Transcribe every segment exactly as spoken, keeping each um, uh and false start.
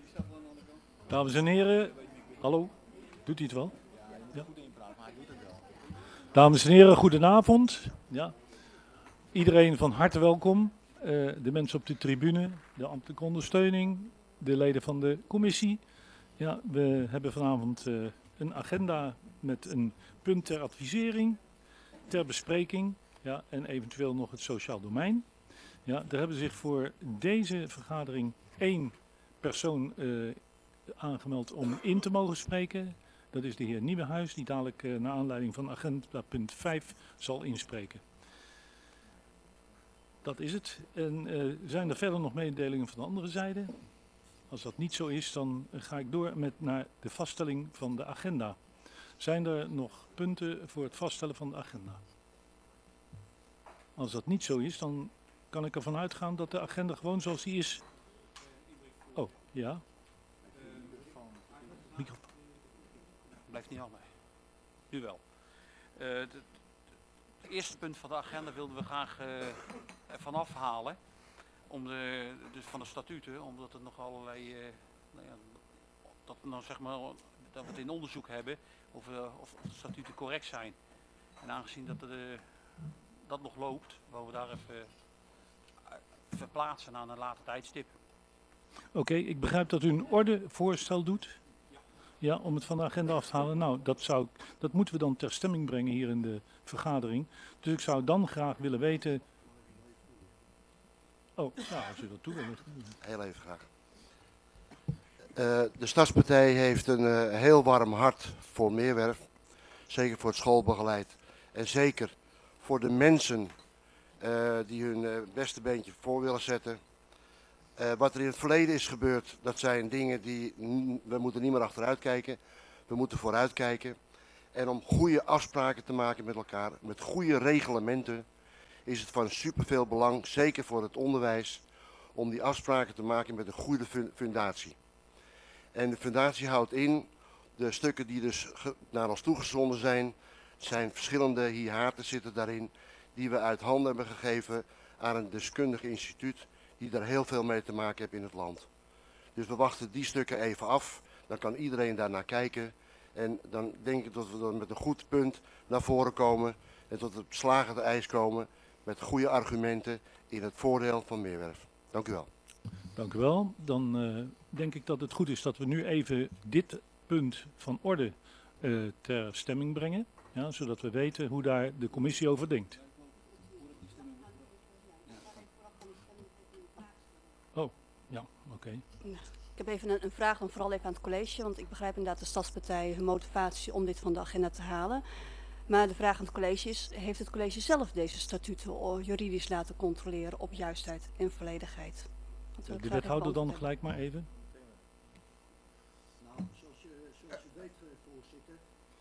Dames en heren, hallo, doet hij het wel? Ja. Dames en heren, goedenavond. Ja. Iedereen van harte welkom. Uh, de mensen op de tribune, de ambtelijke ondersteuning, de leden van de commissie. Ja, we hebben vanavond uh, een agenda met een punt ter advisering, ter bespreking, ja, en eventueel nog het sociaal domein. Ja, er hebben zich voor deze vergadering één persoon uh, aangemeld om in te mogen spreken. Dat is de heer Nieuwenhuis, die dadelijk uh, naar aanleiding van agenda punt vijf zal inspreken. Dat is het. En uh, zijn er verder nog mededelingen van de andere zijde? Als dat niet zo is, dan ga ik door met naar de vaststelling van de agenda. Zijn er nog punten voor het vaststellen van de agenda? Als dat niet zo is, dan kan ik ervan uitgaan dat de agenda gewoon zoals die is. Oh, ja. Micro. Blijft niet handig. Nu wel. Uh, het eerste punt van de agenda wilden we graag uh, ervan afhalen. Om de, dus van de statuten, omdat er nog allerlei, uh, nou ja, dat, nou zeg maar, dat we het in onderzoek hebben of, uh, of de statuten correct zijn. En aangezien dat, er, uh, dat nog loopt, willen we daar even uh, verplaatsen aan een later tijdstip. Oké, okay, ik begrijp dat u een ordevoorstel doet. Ja, om het van de agenda af te halen. Nou, dat, zou, dat moeten we dan ter stemming brengen hier in de vergadering. Dus ik zou dan graag willen weten... Oh, nou, als u dat toe wil. Heel even graag. Uh, de Stadspartij heeft een uh, heel warm hart voor Meerwerf. Zeker voor het schoolbegeleid. En zeker voor de mensen uh, die hun uh, beste beentje voor willen zetten. Uh, wat er in het verleden is gebeurd, dat zijn dingen die, we moeten niet meer achteruit kijken. We moeten vooruit kijken. En om goede afspraken te maken met elkaar, met goede reglementen, is het van superveel belang, zeker voor het onderwijs, om die afspraken te maken met een goede fundatie. En de fundatie houdt in, de stukken die dus naar ons toegezonden zijn, zijn verschillende hiaten zitten daarin, die we uit handen hebben gegeven aan een deskundig instituut, die daar heel veel mee te maken heeft in het land. Dus we wachten die stukken even af, dan kan iedereen daar naar kijken. En dan denk ik dat we dan met een goed punt naar voren komen en tot het slagende ijs komen met goede argumenten in het voordeel van Meerwerf. Dank u wel. Dank u wel. Dan uh, denk ik dat het goed is dat we nu even dit punt van orde uh, ter stemming brengen. Ja, zodat we weten hoe daar de commissie over denkt. Oh, ja, oké. Okay. Ik heb even een, een vraag dan vooral even aan het college, want ik begrijp inderdaad de Stadspartij hun motivatie om dit van de agenda te halen. Maar de vraag aan het college is, heeft het college zelf deze statuten juridisch laten controleren op juistheid en volledigheid? De, de wethouder dan gelijk maar even. Nou, zoals je, zoals je weet, voorzitter,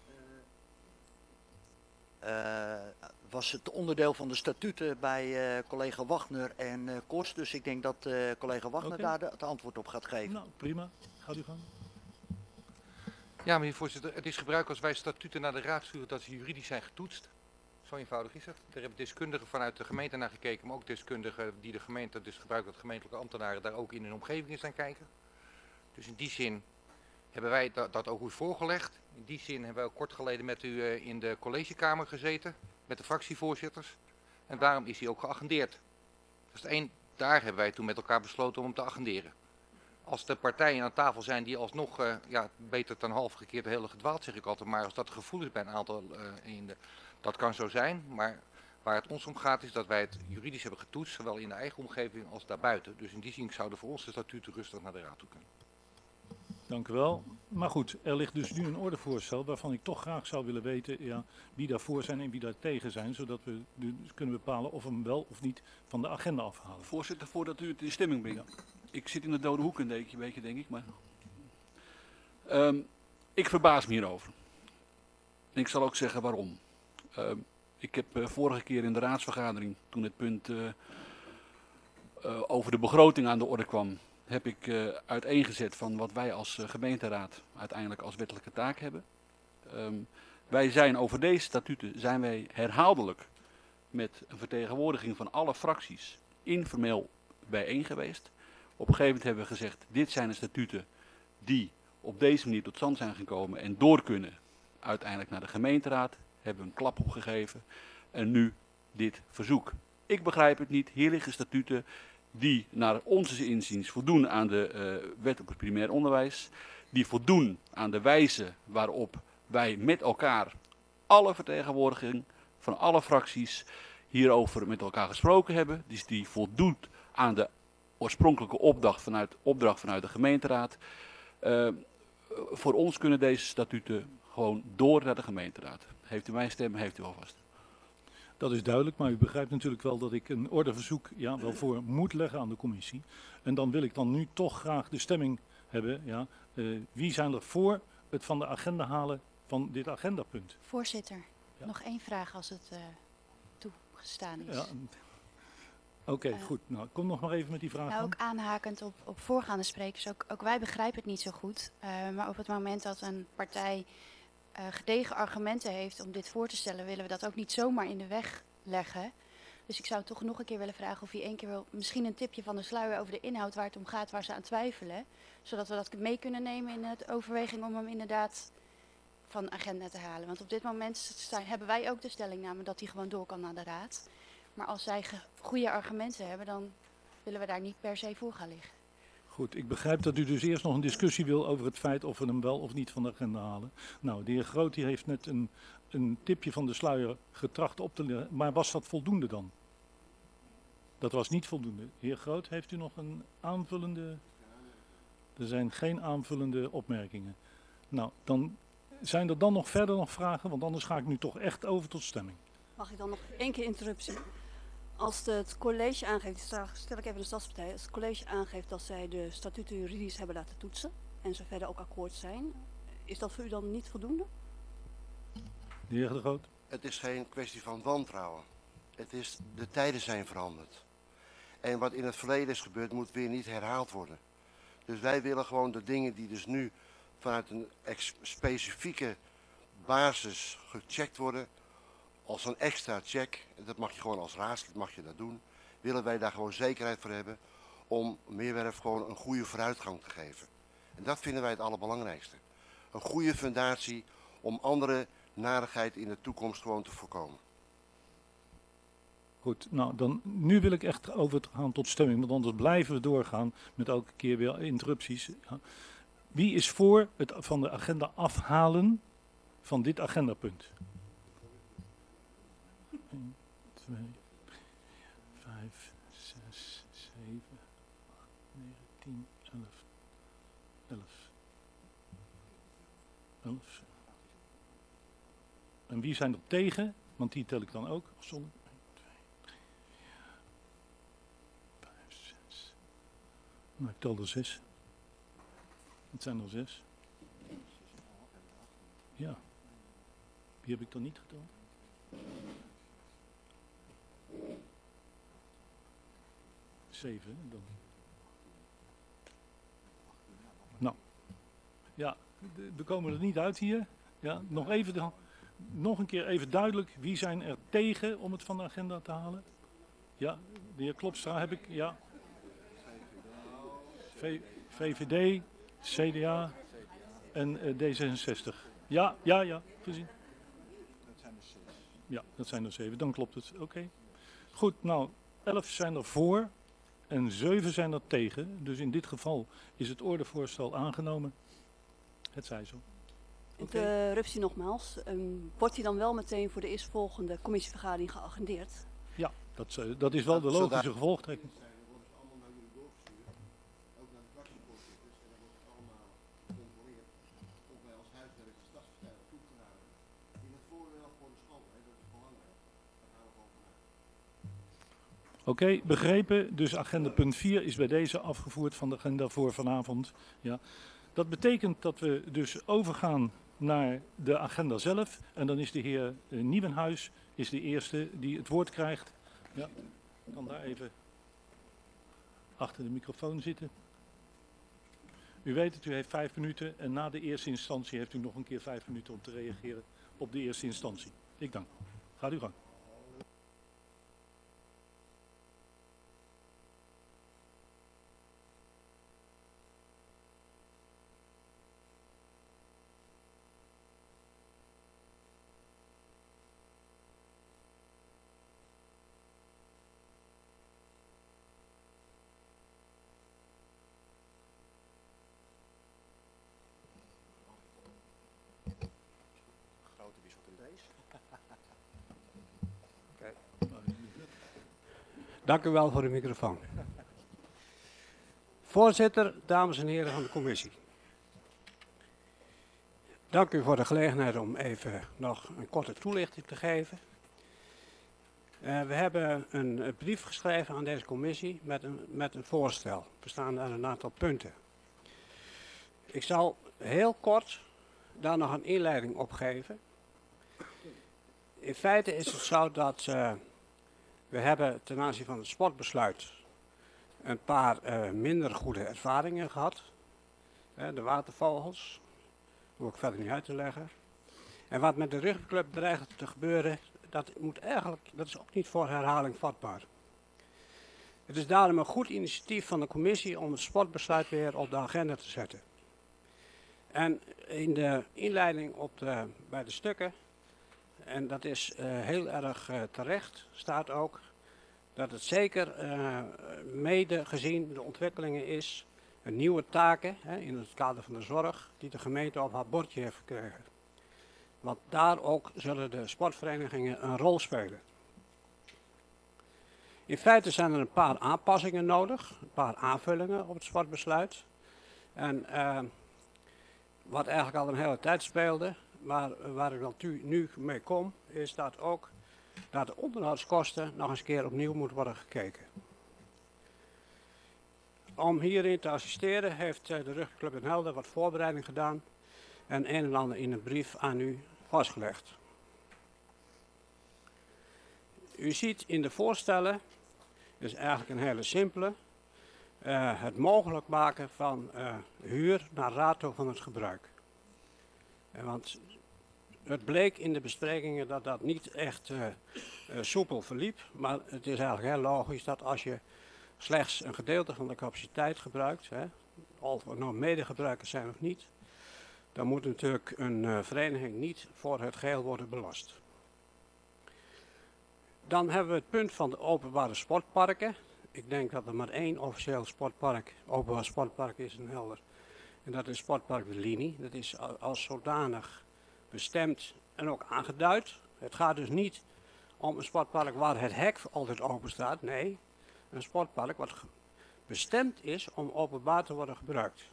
uh, uh, was het onderdeel van de statuten bij uh, collega Wagner en uh, Kors. Dus ik denk dat uh, collega Wagner okay. daar de, het antwoord op gaat geven. Nou, prima. Gaat u gang. Ja, meneer voorzitter, het is gebruik als wij statuten naar de raad sturen dat ze juridisch zijn getoetst. Zo eenvoudig is het. Daar hebben deskundigen vanuit de gemeente naar gekeken, maar ook deskundigen die de gemeente dus gebruiken, dat gemeentelijke ambtenaren daar ook in hun omgeving eens aan kijken. Dus in die zin hebben wij dat, dat ook u voorgelegd. In die zin hebben wij ook kort geleden met u uh, in de collegekamer gezeten, met de fractievoorzitters. En daarom is hij ook geagendeerd. Dus het een, daar hebben wij toen met elkaar besloten om hem te agenderen. Als de partijen aan tafel zijn die alsnog, uh, ja, beter dan half gekeerd de hele gedwaald zeg ik altijd, maar als dat het gevoel is bij een aantal, uh, in de, dat kan zo zijn. Maar waar het ons om gaat is dat wij het juridisch hebben getoetst, zowel in de eigen omgeving als daarbuiten. Dus in die zin zouden voor ons de statuten rustig naar de raad toe kunnen. Dank u wel. Maar goed, er ligt dus nu een ordevoorstel waarvan ik toch graag zou willen weten ja, wie daarvoor zijn en wie daar tegen zijn. Zodat we dus kunnen bepalen of we hem wel of niet van de agenda afhalen. Voorzitter, voordat u het in stemming brengt. Ja. Ik zit in de dode hoek een beetje, denk ik. Maar um, ik verbaas me hierover. En ik zal ook zeggen waarom. Um, ik heb uh, vorige keer in de raadsvergadering, toen het punt uh, uh, over de begroting aan de orde kwam, heb ik uh, uiteengezet van wat wij als uh, gemeenteraad uiteindelijk als wettelijke taak hebben. Um, wij zijn over deze statuten zijn wij herhaaldelijk met een vertegenwoordiging van alle fracties informeel bijeen geweest. Op een gegeven moment hebben we gezegd, dit zijn de statuten die op deze manier tot stand zijn gekomen en door kunnen uiteindelijk naar de gemeenteraad. Hebben we een klap opgegeven en nu dit verzoek. Ik begrijp het niet. Hier liggen statuten die naar onze inziens voldoen aan de uh, wet op het primair onderwijs. Die voldoen aan de wijze waarop wij met elkaar, alle vertegenwoordiging van alle fracties, hierover met elkaar gesproken hebben. Dus die voldoet aan de oorspronkelijke opdracht vanuit, opdracht vanuit de gemeenteraad. Uh, voor ons kunnen deze statuten gewoon door naar de gemeenteraad. Heeft u mijn stem, heeft u alvast. Dat is duidelijk, maar u begrijpt natuurlijk wel dat ik een ordeverzoek ja, wel voor moet leggen aan de commissie. En dan wil ik dan nu toch graag de stemming hebben. Ja. Uh, wie zijn er voor het van de agenda halen van dit agendapunt? Voorzitter, Ja. nog één vraag als het uh, toegestaan is. Ja. Oké, okay, uh, goed. Nou, kom nog maar even met die vraag. Nou, ook aanhakend op, op voorgaande sprekers. Ook, ook wij begrijpen het niet zo goed. Uh, maar op het moment dat een partij uh, gedegen argumenten heeft om dit voor te stellen, willen we dat ook niet zomaar in de weg leggen. Dus ik zou toch nog een keer willen vragen of u één keer wil, misschien een tipje van de sluier over de inhoud waar het om gaat, waar ze aan twijfelen. Zodat we dat mee kunnen nemen in de overweging om hem inderdaad van de agenda te halen. Want op dit moment zijn, hebben wij ook de stellingname dat hij gewoon door kan naar de raad. Maar als zij goede argumenten hebben, dan willen we daar niet per se voor gaan liggen. Goed, ik begrijp dat u dus eerst nog een discussie wil over het feit of we hem wel of niet van de agenda halen. Nou, de heer Groot die heeft net een, een tipje van de sluier getracht op te leggen. Maar was dat voldoende dan? Dat was niet voldoende. Heer Groot, heeft u nog een aanvullende... Er zijn geen aanvullende opmerkingen. Nou, dan zijn er dan nog verder nog vragen, want anders ga ik nu toch echt over tot stemming. Mag ik dan nog één keer interruptie? Als het college aangeeft, stel ik even de Stadspartij, als het college aangeeft dat zij de statuten juridisch hebben laten toetsen en zo verder ook akkoord zijn, is dat voor u dan niet voldoende? De heer De Groot. Het is geen kwestie van wantrouwen. Het is, de tijden zijn veranderd. En wat in het verleden is gebeurd, moet weer niet herhaald worden. Dus wij willen gewoon de dingen die dus nu vanuit een specifieke basis gecheckt worden, als een extra check, dat mag je gewoon als raadslid mag je dat doen, willen wij daar gewoon zekerheid voor hebben om Meerwerf gewoon een goede vooruitgang te geven. En dat vinden wij het allerbelangrijkste. Een goede fundatie om andere narigheid in de toekomst gewoon te voorkomen. Goed, nou dan, nu wil ik echt overgaan tot stemming, want anders blijven we doorgaan met elke keer weer interrupties. Ja. Wie is voor het van de agenda afhalen van dit agendapunt? één, twee, vijf, zes, zeven, acht, negen, tien, elf, elf. elf. En wie zijn er tegen? Want die tel ik dan ook. Sorry. Nou, ik tel er zes. Het zijn er zes. Ja. Wie heb ik dan niet geteld? Zeven, dan. Nou. Ja, we komen er niet uit hier. Ja, nog even dan. Nog een keer even duidelijk. Wie zijn er tegen om het van de agenda te halen? Ja, de heer Klopstra heb ik. Ja. V V D, C D A en uh, D zesenzestig. Ja, ja, ja, gezien. Dat zijn er zes. Ja, dat zijn er zeven. Dan klopt het. Oké. Okay. Goed, nou, elf zijn er voor en zeven zijn er tegen. Dus in dit geval is het ordevoorstel aangenomen. Het zij zo. Okay. Interruptie nogmaals. Um, wordt die dan wel meteen voor de eerstvolgende commissievergadering geagendeerd? Ja, dat, uh, dat is wel de logische gevolgtrekking. Oké, okay, begrepen. Dus agenda punt vier is bij deze afgevoerd van de agenda voor vanavond. Ja. Dat betekent dat we dus overgaan naar de agenda zelf. En dan is de heer uh, Nieuwenhuis is de eerste die het woord krijgt. Ja, ik kan daar even achter de microfoon zitten. U weet het, u heeft vijf minuten en na de eerste instantie heeft u nog een keer vijf minuten om te reageren op de eerste instantie. Ik dank. Gaat u gang. Dank u wel voor de microfoon. Voorzitter, dames en heren van de commissie. Dank u voor de gelegenheid om even nog een korte toelichting te geven. Uh, we hebben een, een brief geschreven aan deze commissie met een, met een voorstel, bestaande uit een aantal punten. Ik zal heel kort daar nog een inleiding op geven. In feite is het zo dat uh, we hebben ten aanzien van het sportbesluit een paar uh, minder goede ervaringen gehad. Uh, de watervogels, hoef ik verder niet uit te leggen. En wat met de rugbyclub dreigt te gebeuren, dat moet eigenlijk, dat is ook niet voor herhaling vatbaar. Het is daarom een goed initiatief van de commissie om het sportbesluit weer op de agenda te zetten. En in de inleiding op de, bij de stukken, en dat is uh, heel erg uh, terecht, staat ook dat het zeker uh, mede gezien de ontwikkelingen is, een nieuwe taken hè, in het kader van de zorg die de gemeente op haar bordje heeft gekregen. Want daar ook zullen de sportverenigingen een rol spelen. In feite zijn er een paar aanpassingen nodig, een paar aanvullingen op het sportbesluit. En uh, wat eigenlijk al een hele tijd speelde, maar waar ik wel nu mee kom, is dat ook dat de onderhoudskosten nog eens een keer opnieuw moeten worden gekeken. Om hierin te assisteren heeft uh, de Rugbyclub Den Helder wat voorbereiding gedaan en een en ander in een brief aan u vastgelegd. U ziet in de voorstellen, is eigenlijk een hele simpele, uh, het mogelijk maken van uh, huur naar rato van het gebruik. En want het bleek in de besprekingen dat dat niet echt uh, uh, soepel verliep, maar het is eigenlijk heel logisch dat als je slechts een gedeelte van de capaciteit gebruikt, hè, of er nou medegebruikers zijn of niet, dan moet natuurlijk een uh, vereniging niet voor het geheel worden belast. Dan hebben we het punt van de openbare sportparken. Ik denk dat er maar één officieel sportpark, openbaar sportpark is in Helder. En dat is Sportpark de Linie. Dat is als zodanig bestemd en ook aangeduid. Het gaat dus niet om een sportpark waar het hek altijd open staat. Nee, een sportpark wat bestemd is om openbaar te worden gebruikt.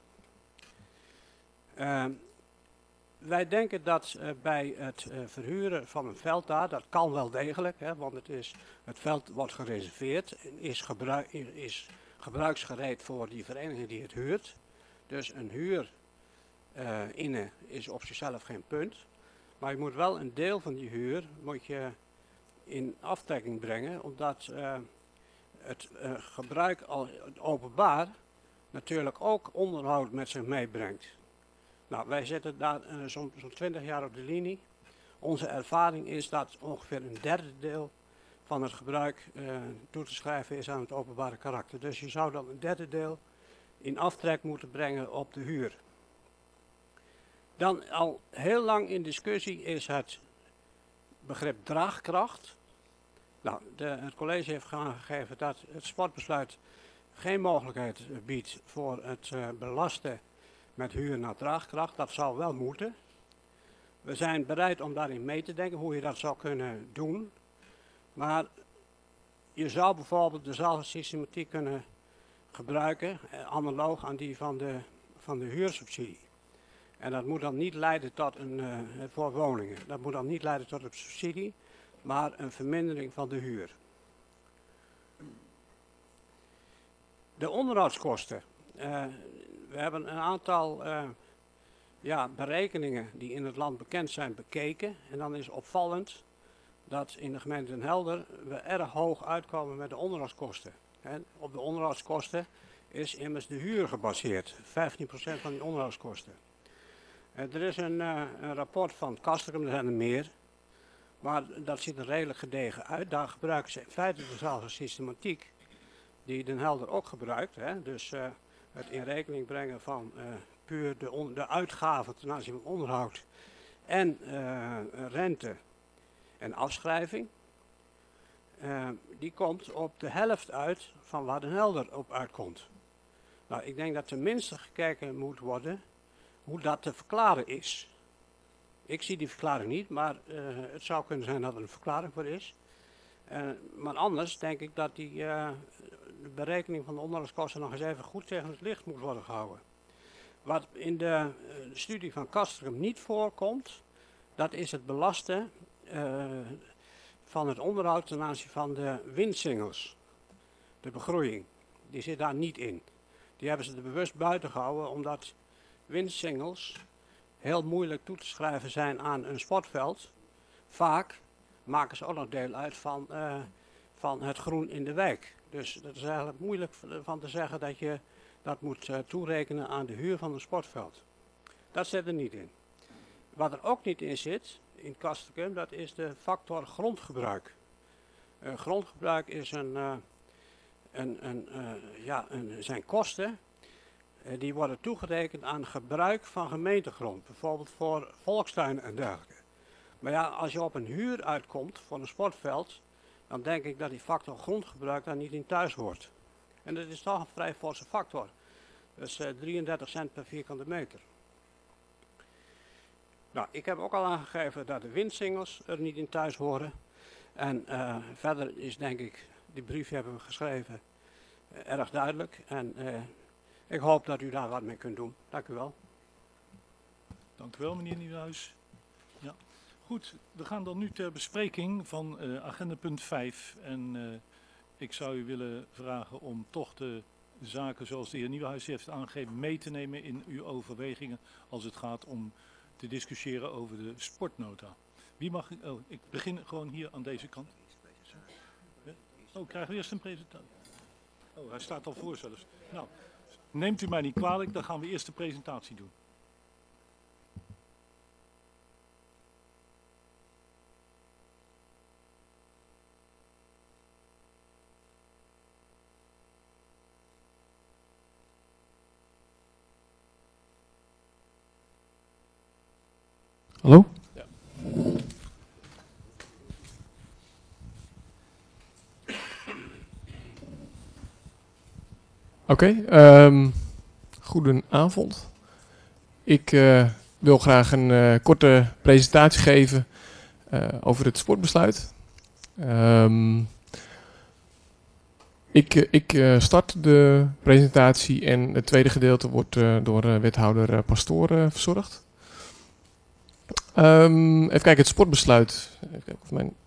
Uh, wij denken dat uh, bij het uh, verhuren van een veld daar, dat kan wel degelijk, hè, want het, is, het veld wordt gereserveerd en is, gebruik, is gebruiksgereed voor die vereniging die het huurt. Dus een huur uh, inne is op zichzelf geen punt. Maar je moet wel een deel van die huur moet je in aftrekking brengen, omdat uh, het uh, gebruik al het openbaar natuurlijk ook onderhoud met zich meebrengt. Nou, wij zitten daar uh, zo'n zo twintig jaar op de linie. Onze ervaring is dat ongeveer een derde deel van het gebruik uh, toe te schrijven is aan het openbare karakter. Dus je zou dan een derde deel in aftrek moeten brengen op de huur. Dan al heel lang in discussie is het begrip draagkracht. Nou, de, het college heeft aangegeven dat het sportbesluit geen mogelijkheid biedt voor het uh, belasten met huur naar draagkracht. Dat zou wel moeten. We zijn bereid om daarin mee te denken hoe je dat zou kunnen doen. Maar je zou bijvoorbeeld dezelfde systematiek kunnen gebruiken, eh, analoog aan die van de, van de huursubsidie. En dat moet dan niet leiden tot een, uh, voor woningen, dat moet dan niet leiden tot een subsidie, maar een vermindering van de huur. De onderhoudskosten. Uh, we hebben een aantal uh, ja, berekeningen die in het land bekend zijn bekeken. En dan is opvallend dat in de gemeente Den Helder we erg hoog uitkomen met de onderhoudskosten. En op de onderhoudskosten is immers de huur gebaseerd, vijftien procent van die onderhoudskosten. Uh, er is een, uh, een rapport van Castricum, er zijn er meer, maar dat ziet er redelijk gedegen uit. Daar gebruiken ze in feite dezelfde systematiek die Den Helder ook gebruikt. Hè? Dus uh, het in rekening brengen van uh, puur de, on de uitgaven ten aanzien van onderhoud en uh, rente en afschrijving. Uh, die komt op de helft uit van waar Den Helder op uitkomt. Nou, ik denk dat tenminste gekeken moet worden hoe dat te verklaren is. Ik zie die verklaring niet, maar uh, het zou kunnen zijn dat er een verklaring voor is. Uh, maar anders denk ik dat die, uh, de berekening van de onderhoudskosten nog eens even goed tegen het licht moet worden gehouden. Wat in de uh, studie van Castricum niet voorkomt, dat is het belasten uh, van het onderhoud ten aanzien van de windsingels. De begroeiing, die zit daar niet in. Die hebben ze er bewust buiten gehouden, omdat windsingels heel moeilijk toe te schrijven zijn aan een sportveld. Vaak maken ze ook nog deel uit van, uh, van het groen in de wijk. Dus dat is eigenlijk moeilijk van te zeggen dat je dat moet uh, toerekenen aan de huur van een sportveld. Dat zit er niet in. Wat er ook niet in zit, in Castricum, dat is de factor grondgebruik. Uh, grondgebruik is een, uh, een, een, uh, ja, een, zijn kosten. Uh, die worden toegerekend aan gebruik van gemeentegrond. Bijvoorbeeld voor volkstuinen en dergelijke. Maar ja, als je op een huur uitkomt voor een sportveld, dan denk ik dat die factor grondgebruik daar niet in thuis hoort. En dat is toch een vrij forse factor. Dat is uh, drieëndertig cent per vierkante meter. Nou, ik heb ook al aangegeven dat de windsingels er niet in thuis horen. En uh, verder is denk ik, die brief hebben we geschreven, uh, erg duidelijk. En uh, ik hoop dat u daar wat mee kunt doen. Dank u wel. Dank u wel, meneer Nieuwenhuis. Ja. Goed, we gaan dan nu ter bespreking van uh, agenda punt vijf. En uh, ik zou u willen vragen om toch de zaken zoals de heer Nieuwenhuis heeft aangegeven mee te nemen in uw overwegingen als het gaat om te discussiëren over de sportnota. Wie mag ik? Oh, ik begin gewoon hier aan deze kant. Oh, krijgen we eerst een presentatie? Oh, hij staat al voor zelfs. Nou, neemt u mij niet kwalijk, dan gaan we eerst de presentatie doen. Hallo? Ja. Oké, okay, um, goedenavond. Ik uh, wil graag een uh, korte presentatie geven uh, over het sportbesluit. Um, ik ik uh, start de presentatie en het tweede gedeelte wordt uh, door uh, wethouder uh, Pastoor uh, verzorgd. Um, even kijken, het sportbesluit. Even kijken of mijn...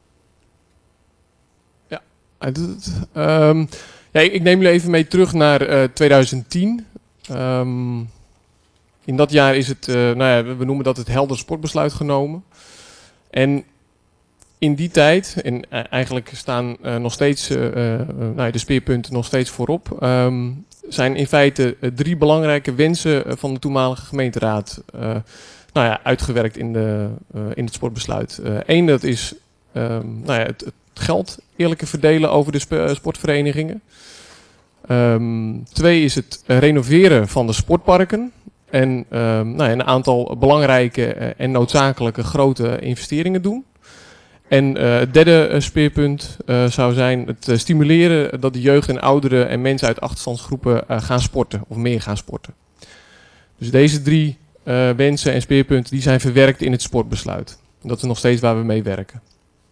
Ja, hij doet het. Um, ja, ik, ik neem jullie even mee terug naar uh, tweeduizend tien. Um, in dat jaar is het, uh, nou ja, we noemen dat het helder sportbesluit genomen. En in die tijd, en uh, eigenlijk staan uh, nog steeds uh, uh, nou ja, de speerpunten nog steeds voorop, um, zijn in feite uh, drie belangrijke wensen uh, van de toenmalige gemeenteraad uh, nou ja, uitgewerkt in, de, uh, in het sportbesluit. Eén, uh, dat is um, nou ja, het, het geld eerlijker verdelen over de sp uh, sportverenigingen. Um, twee is het renoveren van de sportparken. En um, nou ja, een aantal belangrijke uh, en noodzakelijke grote investeringen doen. En uh, het derde uh, speerpunt uh, zou zijn het uh, stimuleren dat de jeugd en ouderen en mensen uit achterstandsgroepen uh, gaan sporten of meer gaan sporten. Dus deze drie uh, wensen en speerpunten die zijn verwerkt in het sportbesluit. Dat is nog steeds waar we mee werken.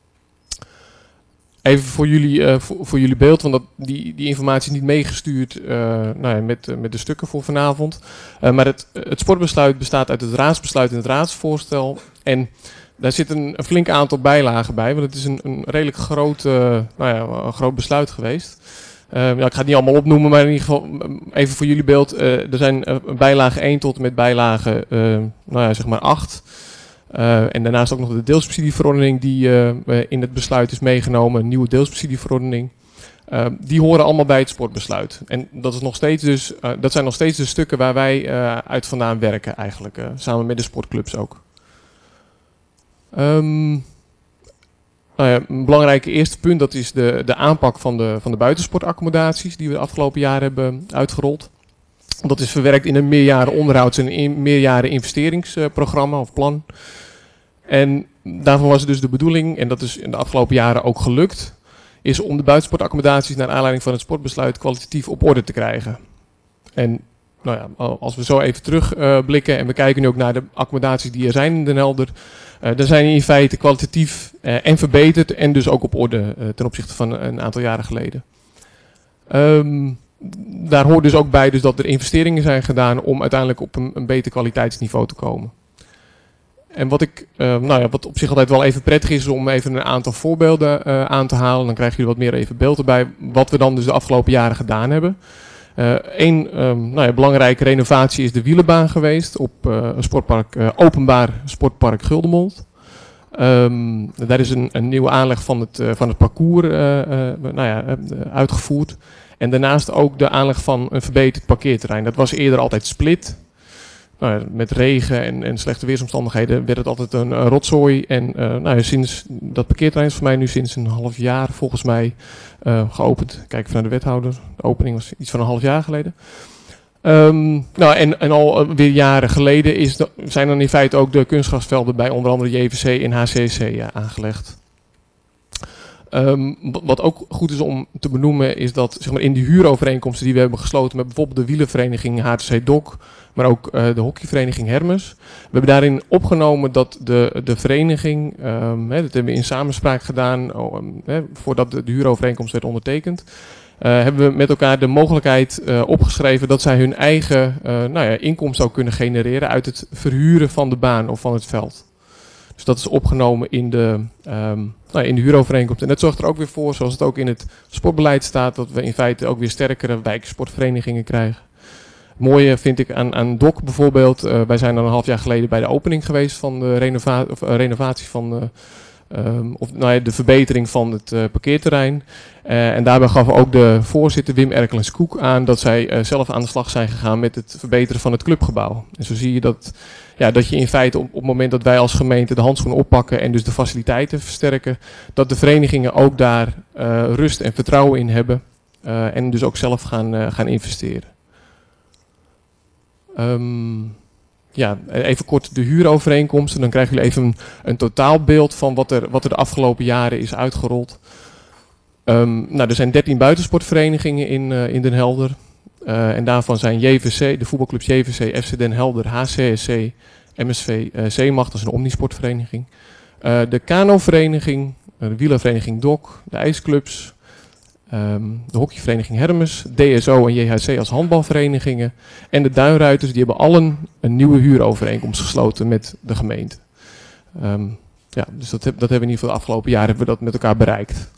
Even voor jullie, uh, voor, voor jullie beeld, want dat, die, die informatie is niet meegestuurd uh, nou ja, met, uh, met de stukken voor vanavond. Uh, maar het, het sportbesluit bestaat uit het raadsbesluit en het raadsvoorstel. En daar zit een, een flink aantal bijlagen bij, want het is een, een redelijk groot, uh, nou ja, een groot besluit geweest. Uh, ja, ik ga het niet allemaal opnoemen, maar in ieder geval even voor jullie beeld. Uh, er zijn uh, bijlage één tot en met bijlage uh, nou ja, zeg maar acht. Uh, en daarnaast ook nog de deelsubsidieverordening die uh, in het besluit is meegenomen, een nieuwe deelsubsidieverordening. Uh, die horen allemaal bij het sportbesluit. En dat, is nog steeds dus, uh, dat zijn nog steeds de stukken waar wij uh, uit vandaan werken eigenlijk, uh, samen met de sportclubs ook. Um, nou ja, een belangrijk eerste punt, dat is de, de aanpak van de, van de buitensportaccommodaties die we de afgelopen jaren hebben uitgerold. Dat is verwerkt in een meerjaren onderhouds- en in meerjaren investeringsprogramma of plan. En daarvan was het dus de bedoeling, en dat is in de afgelopen jaren ook gelukt, is om de buitensportaccommodaties naar aanleiding van het sportbesluit kwalitatief op orde te krijgen. En nou ja, als we zo even terugblikken uh, en we kijken nu ook naar de accommodaties die er zijn in Den Helder. Uh, dan zijn die in feite kwalitatief uh, en verbeterd en dus ook op orde uh, ten opzichte van een aantal jaren geleden. Um, daar hoort dus ook bij dus dat er investeringen zijn gedaan om uiteindelijk op een, een beter kwaliteitsniveau te komen. En wat, ik, uh, nou ja, wat op zich altijd wel even prettig is om even een aantal voorbeelden uh, aan te halen. Dan krijgen jullie wat meer even beeld erbij wat we dan dus de afgelopen jaren gedaan hebben. Eén uh, um, nou ja, belangrijke renovatie is de wielenbaan geweest op uh, een sportpark, uh, openbaar sportpark Guldemond. Um, daar is een, een nieuwe aanleg van het, uh, van het parcours uh, uh, nou ja, uh, uitgevoerd. En daarnaast ook de aanleg van een verbeterd parkeerterrein. Dat was eerder altijd split. Nou ja, met regen en, en slechte weersomstandigheden werd het altijd een, een rotzooi. En uh, nou ja, sinds dat parkeerterrein is voor mij nu sinds een half jaar volgens mij uh, geopend. Kijk even naar de wethouder. De opening was iets van een half jaar geleden. Um, nou, en, en al weer jaren geleden is de, zijn dan in feite ook de kunstgrasvelden bij onder andere J V C en H C C ja, aangelegd. Um, wat ook goed is om te benoemen is dat zeg maar, in die huurovereenkomsten die we hebben gesloten met bijvoorbeeld de wielervereniging H T C D O C, maar ook uh, de hockeyvereniging Hermes. We hebben daarin opgenomen dat de, de vereniging, um, hè, dat hebben we in samenspraak gedaan um, hè, voordat de, de huurovereenkomst werd ondertekend. Uh, hebben we met elkaar de mogelijkheid uh, opgeschreven dat zij hun eigen uh, nou ja, inkomsten ook kunnen genereren uit het verhuren van de baan of van het veld. Dus dat is opgenomen in de, um, nou, in de huurovereenkomst. En dat zorgt er ook weer voor, zoals het ook in het sportbeleid staat, dat we in feite ook weer sterkere wijksportverenigingen krijgen. Het mooie vind ik aan, aan D O C bijvoorbeeld. Uh, wij zijn dan een half jaar geleden bij de opening geweest van de renova of, uh, renovatie van de, um, of, nou ja, de verbetering van het uh, parkeerterrein. Uh, en daarbij gaf ook de voorzitter Wim Erkelens-Koek aan dat zij uh, zelf aan de slag zijn gegaan met het verbeteren van het clubgebouw. En zo zie je dat, ja, dat je in feite op, op het moment dat wij als gemeente de handschoen oppakken en dus de faciliteiten versterken, dat de verenigingen ook daar uh, rust en vertrouwen in hebben uh, en dus ook zelf gaan, uh, gaan investeren. Um, ja, even kort de huurovereenkomsten. Dan krijgen jullie even een, een totaalbeeld van wat er, wat er de afgelopen jaren is uitgerold. Um, nou, er zijn dertien buitensportverenigingen in, uh, in Den Helder. Uh, en daarvan zijn J V C, de voetbalclubs J V C, F C Den Helder, H C S C, M S V, uh, Zeemacht, dat is een omnisportvereniging. Uh, de kanovereniging, uh, de wielervereniging D O C, de ijsclubs, um, de hockeyvereniging Hermes, D S O en J H C als handbalverenigingen. En de Duinruiters, die hebben allen een nieuwe huurovereenkomst gesloten met de gemeente. Um, ja, dus dat, heb, dat hebben we in ieder geval de afgelopen jaren hebben we dat met elkaar bereikt.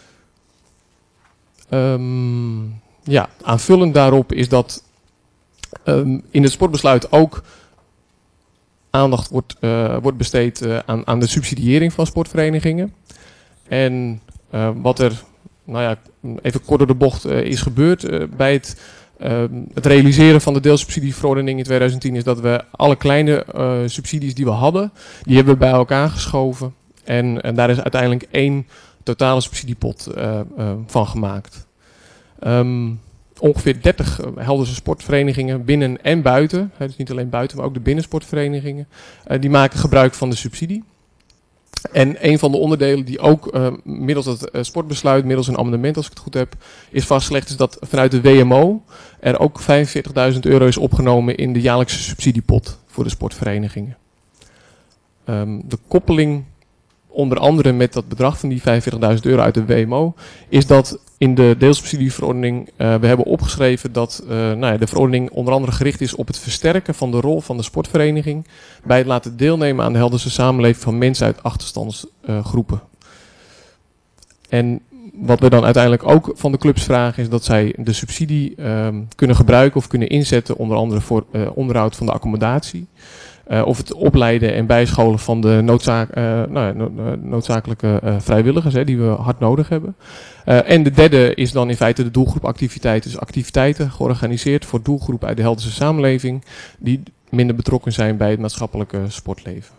Um, ja, aanvullend daarop is dat um, in het sportbesluit ook aandacht wordt, uh, wordt besteed uh, aan, aan de subsidiëring van sportverenigingen. En uh, wat er, nou ja, even kort door de bocht uh, is gebeurd uh, bij het, uh, het realiseren van de deelsubsidieverordening in tweeduizend tien is dat we alle kleine uh, subsidies die we hadden, die hebben we bij elkaar geschoven. En, en daar is uiteindelijk één totale subsidiepot uh, uh, van gemaakt. Um, ongeveer dertig Helderse sportverenigingen binnen en buiten, hè, dus niet alleen buiten, maar ook de binnensportverenigingen, uh, die maken gebruik van de subsidie. En een van de onderdelen die ook uh, middels het uh, sportbesluit, middels een amendement als ik het goed heb, is vastgelegd, is dat vanuit de W M O er ook vijfenveertigduizend euro is opgenomen in de jaarlijkse subsidiepot voor de sportverenigingen. Um, de koppeling onder andere met dat bedrag van die vijfenveertigduizend euro uit de W M O, is dat in de deelsubsidieverordening, uh, we hebben opgeschreven dat uh, nou ja, de verordening onder andere gericht is op het versterken van de rol van de sportvereniging bij het laten deelnemen aan de Helderse samenleving van mensen uit achterstandsgroepen. Uh, en wat we dan uiteindelijk ook van de clubs vragen is dat zij de subsidie uh, kunnen gebruiken of kunnen inzetten onder andere voor uh, onderhoud van de accommodatie. Uh, of het opleiden en bijscholen van de noodzaak, uh, nou ja, no, noodzakelijke uh, vrijwilligers hè, die we hard nodig hebben. Uh, en de derde is dan in feite de doelgroep activiteiten. Dus activiteiten georganiseerd voor doelgroepen uit de Helderse samenleving die minder betrokken zijn bij het maatschappelijke sportleven.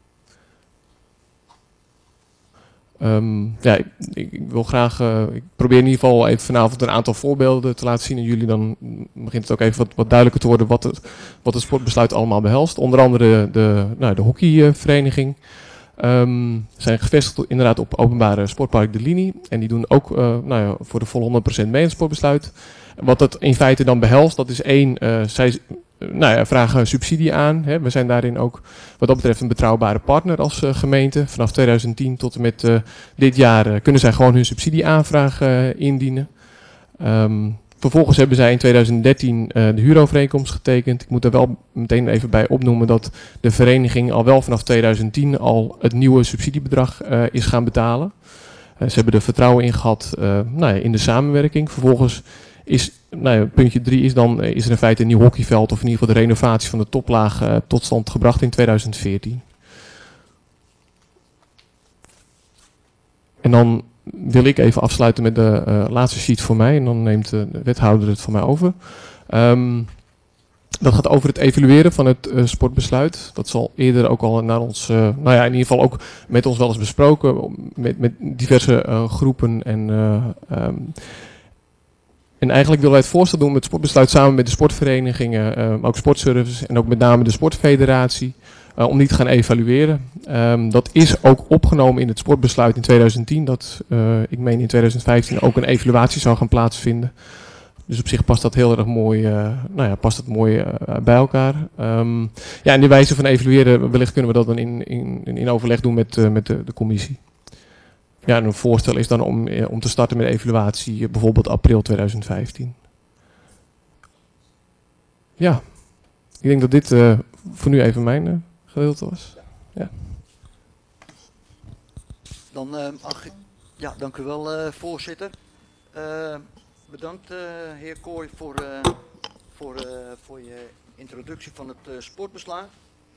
Um, ja, ik, ik wil graag, uh, ik probeer in ieder geval even vanavond een aantal voorbeelden te laten zien aan jullie. Dan begint het ook even wat, wat duidelijker te worden wat het, wat het sportbesluit allemaal behelst. Onder andere de, nou, de hockeyvereniging. Um, zijn gevestigd inderdaad op openbare sportpark De Linie. En die doen ook uh, nou ja, voor de volle honderd procent mee aan het sportbesluit. Wat dat in feite dan behelst, dat is één, uh, zij uh, nou ja, vragen subsidie aan. Hè. We zijn daarin ook wat dat betreft een betrouwbare partner als uh, gemeente. Vanaf twintig tien tot en met uh, dit jaar uh, kunnen zij gewoon hun subsidieaanvraag uh, indienen. Um, Vervolgens hebben zij in twintig dertien uh, de huurovereenkomst getekend. Ik moet er wel meteen even bij opnoemen dat de vereniging al wel vanaf twintig tien al het nieuwe subsidiebedrag uh, is gaan betalen. Uh, ze hebben er vertrouwen in gehad uh, nou ja, in de samenwerking. Vervolgens is, nou ja, puntje drie is dan uh, is er in feite een nieuw hockeyveld of in ieder geval de renovatie van de toplaag uh, tot stand gebracht in twintig veertien. En dan wil ik even afsluiten met de uh, laatste sheet voor mij. En dan neemt uh, de wethouder het van mij over. Um, dat gaat over het evalueren van het uh, sportbesluit. Dat zal eerder ook al naar ons, uh, nou ja, in ieder geval ook met ons wel eens besproken. Met, met diverse uh, groepen. En, uh, um, en eigenlijk willen wij het voorstel doen met het sportbesluit samen met de sportverenigingen. Uh, ook sportservices en ook met name de sportfederatie. Uh, om die te gaan evalueren. Um, dat is ook opgenomen in het sportbesluit in twintig tien. Dat uh, ik meen in twintig vijftien ook een evaluatie zou gaan plaatsvinden. Dus op zich past dat heel erg mooi, uh, nou ja, past dat mooi uh, bij elkaar. Um, ja, en die wijze van evalueren, wellicht kunnen we dat dan in, in, in overleg doen met, uh, met de, de commissie. Ja, en een voorstel is dan om, uh, om te starten met de evaluatie, uh, bijvoorbeeld april twintig vijftien. Ja, ik denk dat dit uh, voor nu even mijn... Uh, gedeelte was. Ja. Dan uh, mag ik, ja, dank u wel, uh, voorzitter. Uh, bedankt, uh, heer Kooi, voor, uh, voor, uh, voor je introductie van het uh, sportbesluit.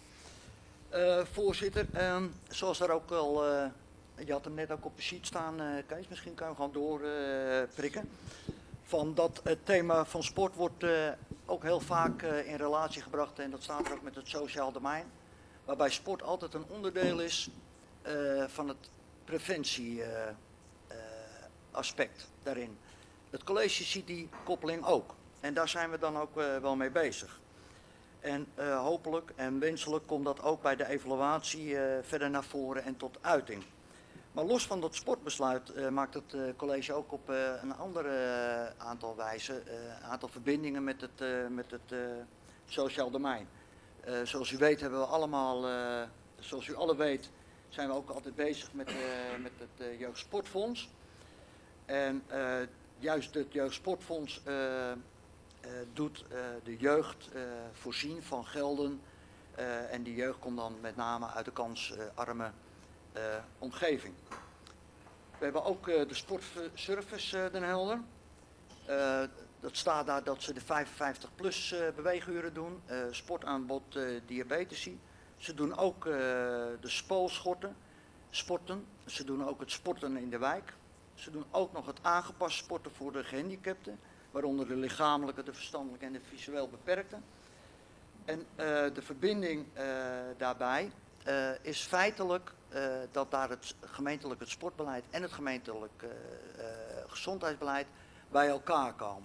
Uh, voorzitter, uh, zoals er ook al, uh, je had hem net ook op de sheet staan, uh, Kees, misschien kan je gewoon doorprikken. Uh, van dat het thema van sport wordt uh, ook heel vaak uh, in relatie gebracht, en dat staat er ook met het sociaal domein. Waarbij sport altijd een onderdeel is uh, van het preventie uh, uh, aspect daarin. Het college ziet die koppeling ook. En daar zijn we dan ook uh, wel mee bezig. En uh, hopelijk en wenselijk komt dat ook bij de evaluatie uh, verder naar voren en tot uiting. Maar los van dat sportbesluit uh, maakt het uh, college ook op uh, een ander uh, aantal wijzen, een uh, aantal verbindingen met het, uh, met het uh, sociaal domein. Uh, zoals u weet hebben we allemaal, uh, zoals u alle weet, zijn we ook altijd bezig met, uh, met het uh, Jeugdsportfonds. En uh, juist het Jeugdsportfonds uh, uh, doet uh, de jeugd uh, voorzien van gelden. Uh, en die jeugd komt dan met name uit de kansarme uh, omgeving. We hebben ook uh, de sportservice uh, Den Helder. Uh, Dat staat daar dat ze de vijfenvijftig plus uh, beweeguren doen, uh, sportaanbod uh, diabetici. Ze doen ook uh, de spoolschorten, sporten. Ze doen ook het sporten in de wijk. Ze doen ook nog het aangepast sporten voor de gehandicapten, waaronder de lichamelijke, de verstandelijke en de visueel beperkten. En uh, de verbinding uh, daarbij uh, is feitelijk uh, dat daar het gemeentelijk het sportbeleid en het gemeentelijk uh, uh, gezondheidsbeleid bij elkaar komen.